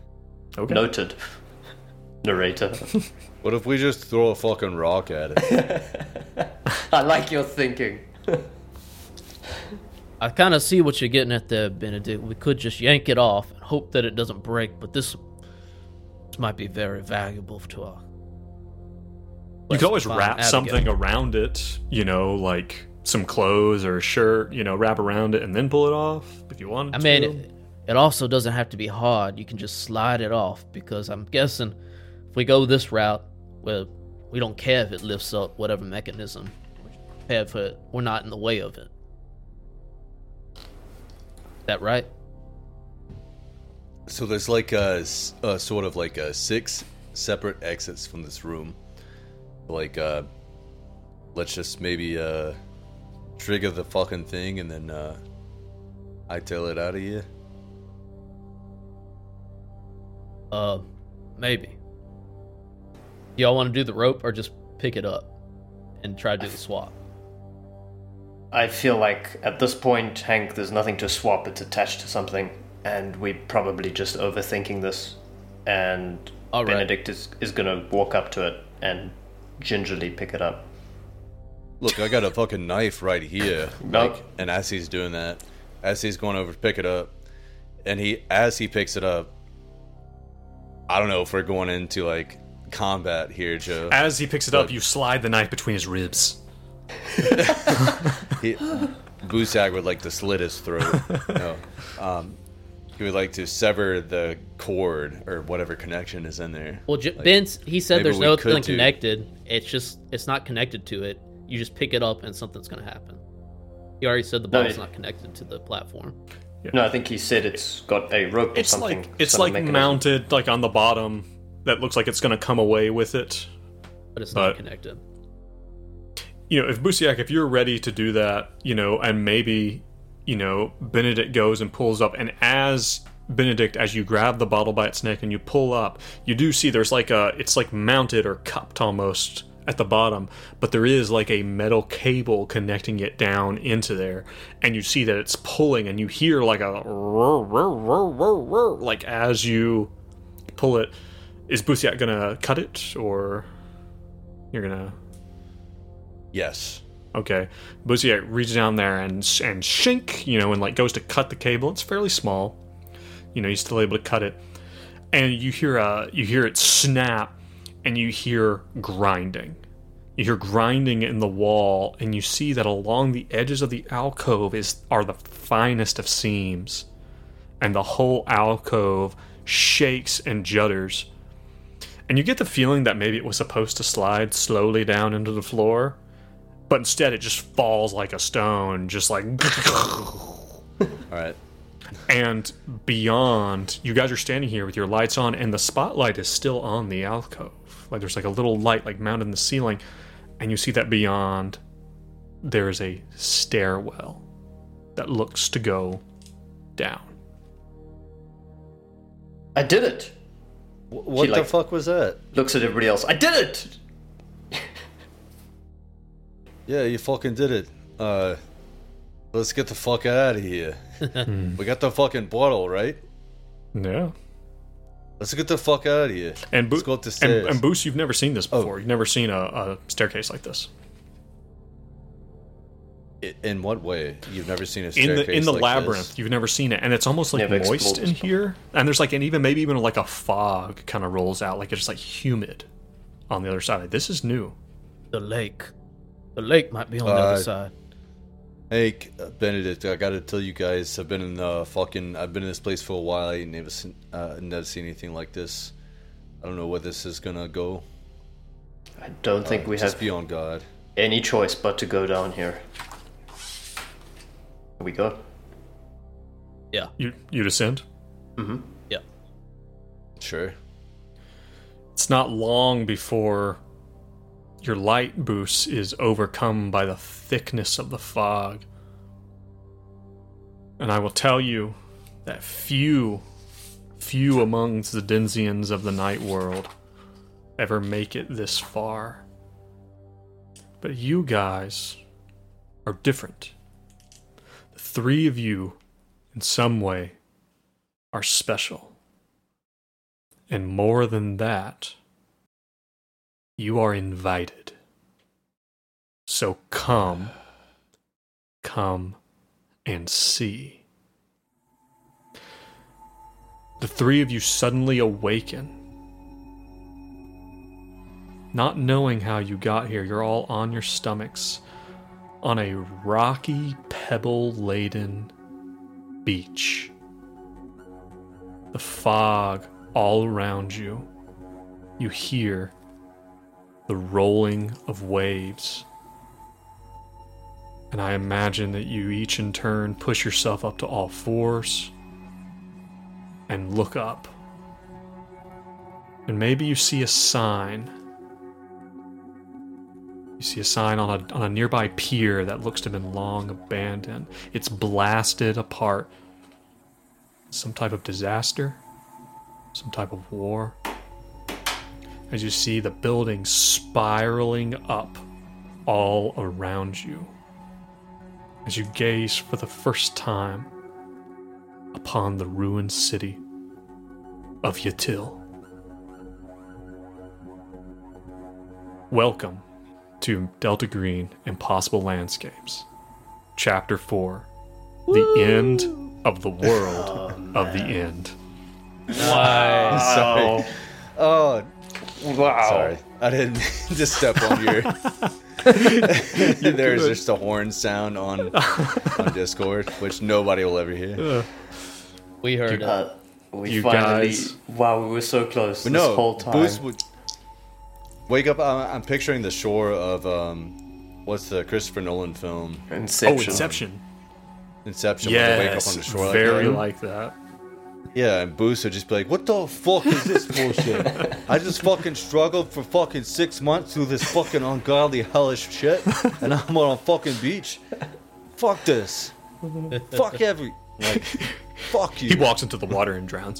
Okay.
Noted. Narrator.
What if we just throw a fucking rock at it?
I like your thinking.
I kind of see what you're getting at there, Benedict. We could just yank it off and hope that it doesn't break, but this, this might be very valuable to our...
You could always
Find
wrap
Abigail.
something around it, you know, like some clothes or a shirt, you know, wrap around it and then pull it off if you wanted
I
to.
mean, it, it also doesn't have to be hard. You can just slide it off, because I'm guessing if we go this route, well, we don't care if it lifts up whatever mechanism we're prepared for it. We're not in the way of it. That right?
So there's like a, s- a sort of like a six separate exits from this room. Like, uh, let's just maybe uh, trigger the fucking thing and then uh, hightail it out of here.
Uh, maybe. Y'all want to do the rope or just pick it up and try to do the swap?
I feel like at this point, Hank, there's nothing to swap. It's attached to something, and we're probably just overthinking this. And
All right.
Benedict is, is gonna walk up to it and gingerly pick it up.
Look, I got a fucking knife right here.
No.
Like, and as he's doing that, as he's going over to pick it up, and he as he picks it up, I don't know if we're going into like combat here, Joe.
As he picks it up,
But-
you slide the knife between his ribs.
He, Busak would like to slit his throat. No. Um, he would like to sever the cord or whatever connection is in there.
Well, J-
Like,
Ben's, he said
maybe
there's
we
no
could
thing
do-
connected. It's just, it's not connected to it. You just pick it up and something's going to happen. He already said the
No,
ball's
it-
not connected to the platform.
No, I think he said it's got a rope or
It's
something.
like it's
some
like
mechanism.
mounted like on the bottom that looks like it's going to come away with it.
But it's
But-
not connected.
You know, if Busiak, if you're ready to do that, you know, and maybe, you know, Benedict goes and pulls up, and as Benedict, as you grab the bottle by its neck and you pull up, you do see there's like a, it's like mounted or cupped almost at the bottom, but there is like a metal cable connecting it down into there, and you see that it's pulling, and you hear like a roar, roar, roar, roar, roar, like as you pull it. Is Busiak gonna cut it, or you're gonna?
Yes.
Okay, Busiak reaches down there and and shink, you know, and like goes to cut the cable. It's fairly small, you know. He's still able to cut it, and you hear uh you hear it snap, and you hear grinding. You hear grinding in the wall, and you see that along the edges of the alcove is are the finest of seams, and the whole alcove shakes and judders. And you get the feeling that maybe it was supposed to slide slowly down into the floor, but instead it just falls like a stone, just like...
All right.
And beyond, you guys are standing here with your lights on, and the spotlight is still on the alcove. Like there's like a little light like mounted in the ceiling, and you see that beyond there is a stairwell that looks to go down.
I did it!
Wh- What
She,
the
like-
fuck was that?
Looks at everybody else. I did it!
Yeah, you fucking did it. Uh, let's get the fuck out of here. We got the fucking bottle, right?
Yeah.
Let's get the fuck out of here.
And, Bo-
Let's go up the
and,
stairs.
and Boost, you've never seen this
Oh.
before. You've never seen a, a staircase like this.
I- In what way? You've never seen a
In
staircase
the in the
like
labyrinth,
this?
you've never seen it, and it's almost like
Never
moist
explored
in
this
here. And there's like an even maybe even like a fog kind of rolls out, like it's just like humid on the other side. Like, this is new.
The lake. The lake might be on the
Uh,
other side.
Hey, uh, Benedict, I gotta tell you guys, I've been in the fucking, I've been in this place for a while. I ain't never seen, uh, never seen anything like this. I don't know where this is gonna go.
I don't think
Uh,
we
just
have
be on guard.
any choice but to go down here. Here we go.
Yeah.
You you descend.
Mm-hmm.
Yeah.
Sure.
It's not long before your light boost is overcome by the thickness of the fog. And I will tell you that few, few amongst the Denzians of the night world ever make it this far. But you guys are different. The three of you, in some way, are special. And more than that, you are invited. So come, come and see. The three of you suddenly awaken. Not knowing how you got here, you're all on your stomachs on a rocky, pebble-laden beach. The fog all around you. You hear the rolling of waves. And I imagine that you each in turn push yourself up to all fours and look up. And maybe you see a sign. You see a sign on a, on a nearby pier that looks to have been long abandoned. It's blasted apart. Some type of disaster? Some type of war? As you see the building spiraling up all around you. As you gaze for the first time upon the ruined city of Yatil. Welcome to Delta Green Impossible Landscapes, Chapter four, Woo! The End of the World oh, of the End.
Wow.
Sorry. Oh,
wow.
Sorry. I didn't just step on your... There's just a horn sound on on Discord, which nobody will ever hear.
Uh,
We heard
Uh,
it.
we
You
finally...
guys-
Wow, we were so close
But
this
no,
whole time.
Boost would wake up. I'm, I'm picturing the shore of um, what's the Christopher Nolan film,
Inception.
oh, Inception.
Inception. Where they wake up
Yes,
on the shore
very
like that.
like that.
Yeah, and Boost would just be like, "What the fuck is this bullshit? I just fucking struggled for fucking six months through this fucking ungodly hellish shit, and I'm on a fucking beach. Fuck this. Fuck every like, fuck you."
He walks into the water and drowns.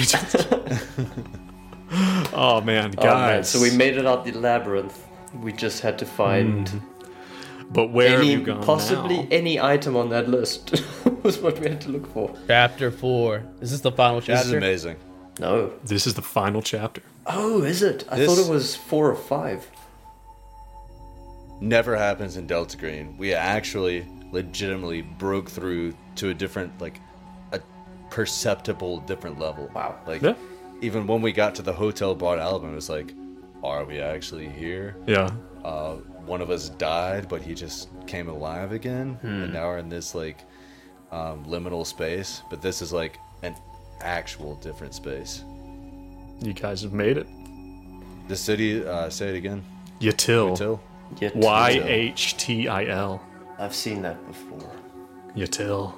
Oh man,
Oh, man.
guys!
So we made it out the labyrinth. We just had to find
but where
any,
have you gone
possibly
now?
any item on that list was what we had to look for.
Chapter four. Is this the final chapter?
This is amazing.
No.
This is the final chapter.
Oh, is it? I
This-
thought it was four or five.
Never happens in Delta Green. We actually legitimately broke through to a different, like, a perceptible different level.
Wow.
Like,
Yeah.
even when we got to the Hotel Brought album, it was like, are we actually here?
Yeah.
Uh, one of us died, but he just came alive again,
Hmm.
and now we're in this like um, liminal space. But this is like an actual different space.
You guys have made it.
The city, uh, say it again.
Yatil.
Yatil.
Yet
Y H T I L.
I've seen that before.
Yatil.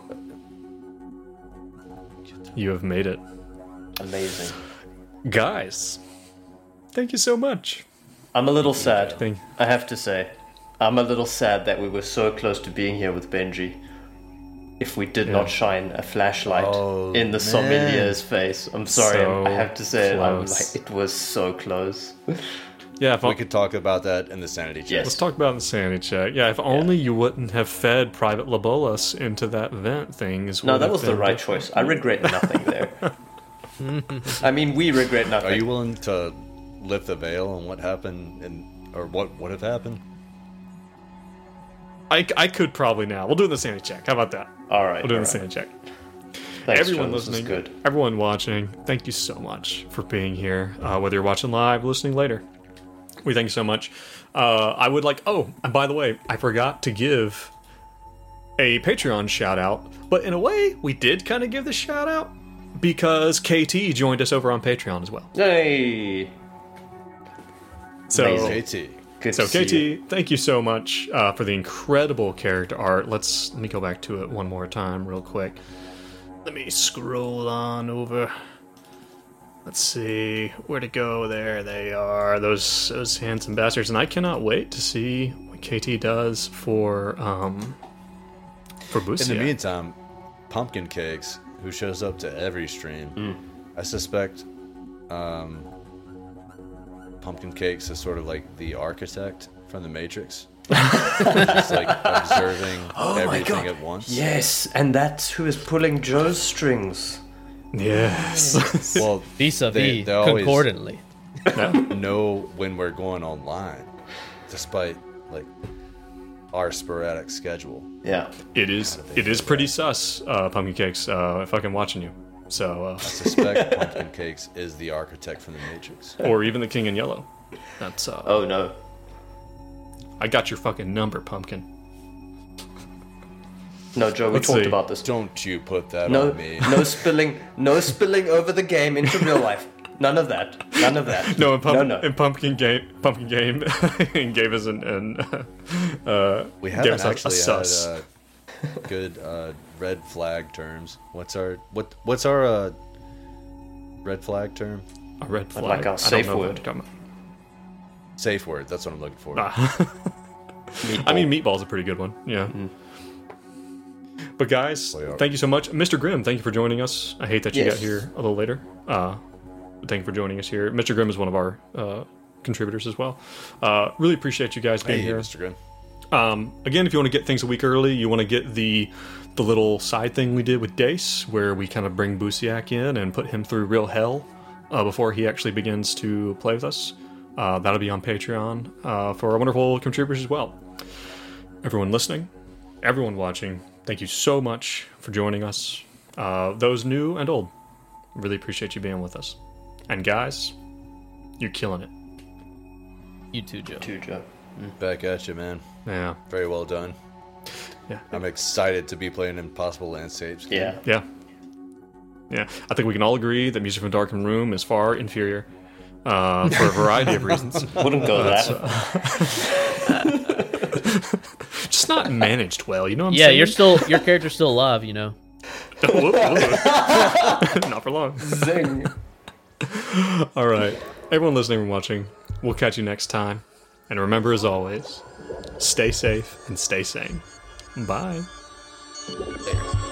You have made it.
Amazing.
Guys, thank you so much.
I'm a little sad.
Thank-
I have to say. I'm a little sad that we were so close to being here with Benji. If we did
Yeah.
not shine a flashlight
Oh,
in the
man.
sommelier's face. I'm sorry,
So
I have to say it. I'm
close.
like, it was so close.
Yeah, if
We
I-
could talk about that in the sanity check.
Yes.
let's talk about the sanity check. Yeah, if only you wouldn't have fed Private Labolas into that vent things.
No,
would
that
have
was the
been
right
different.
choice. I regret nothing there. I mean, we regret nothing.
Are you willing to lift the veil on what happened and or what would have happened?
I, I could probably now. We'll do the sanity check. How about that?
All right.
We'll do
all
the
right.
sanity check.
Thanks,
Everyone
John, this is
listening,
good.
everyone watching, thank you so much for being here. Uh, whether you're watching live, listening later, we thank you so much. Uh, I would like. Oh, and by the way, I forgot to give a Patreon shout out, but in a way, we did kind of give the shout out because K T joined us over on Patreon as well.
Hey.
So.
Amazing.
K T.
Good
So
to see
K T,
you.
thank you so much uh, for the incredible character art. Let's let me go back to it one more time, real quick. Let me scroll on over. Let's see where to go. There they are. Those those handsome bastards, and I cannot wait to see what K T does for um for Busia.
In the meantime, Pumpkin Cakes, who shows up to every stream,
Mm.
I suspect um, Pumpkin Cakes is sort of like the architect from the Matrix. Just like observing
Oh my
everything
God.
at once.
Yes, and that's who is pulling Joe's strings.
Yes.
Well,
Vis-a-vis,
they, they always
concordantly.
know when we're going online, despite like our sporadic schedule.
Yeah.
It is. It is pretty sus, uh, Pumpkin Cakes. Uh, fucking watching you. So, uh,
I suspect Pumpkin Cakes is the architect from the Matrix.
or even the King in Yellow. That's. Uh,
Oh no.
I got your fucking number, Pumpkin.
No, Joe, we
Let's
talked
see.
about this.
Don't you put that
No,
on me.
no spilling, no spilling over the game into real life. None of that. None of that.
No, in, pump,
no, no.
in Pumpkin Game, Pumpkin Game, and gave us an, an uh,
We
gave
haven't
us a- a
actually
sus.
had uh, good uh, red flag terms. What's our what? What's our uh, red flag term?
a red flag.
like our
I don't
safe
know what
word.
you're talking about.
Safe word. That's what I'm looking for.
Ah. I mean, meatball's a pretty good one. Yeah. But guys,
Oh, yeah.
thank you so much, Mister Grimm. Thank you for joining us. I hate that you
Yes.
got here a little later. Uh, but thank you for joining us here. Mister Grimm is one of our uh, contributors as well. Uh, really appreciate you guys being
Hey,
here.
Mister Grimm.
Um, again, if you want to get things a week early, you want to get the the little side thing we did with Dace, where we kind of bring Busiak in and put him through real hell uh, before he actually begins to play with us. Uh, that'll be on Patreon uh, for our wonderful contributors as well. Everyone listening, everyone watching, thank you so much for joining us. Uh, those new and old, really appreciate you being with us. And guys, you're killing it.
You too, Joe.
Too, Joe.
Back at you, man.
Yeah,
Very well done.
Yeah.
I'm excited to be playing Impossible Landscapes.
Yeah.
yeah, yeah. I think we can all agree that Music from Darkened Room is far inferior uh, for a variety of reasons.
Wouldn't go that.
Just not managed well, you know what I'm
Yeah,
saying?
you're still your character's still alive, you know.
Whoop, whoop. Not for long.
Zing.
All right. Everyone listening and watching, we'll catch you next time. And remember, as always, stay safe and stay sane. Bye.
Later.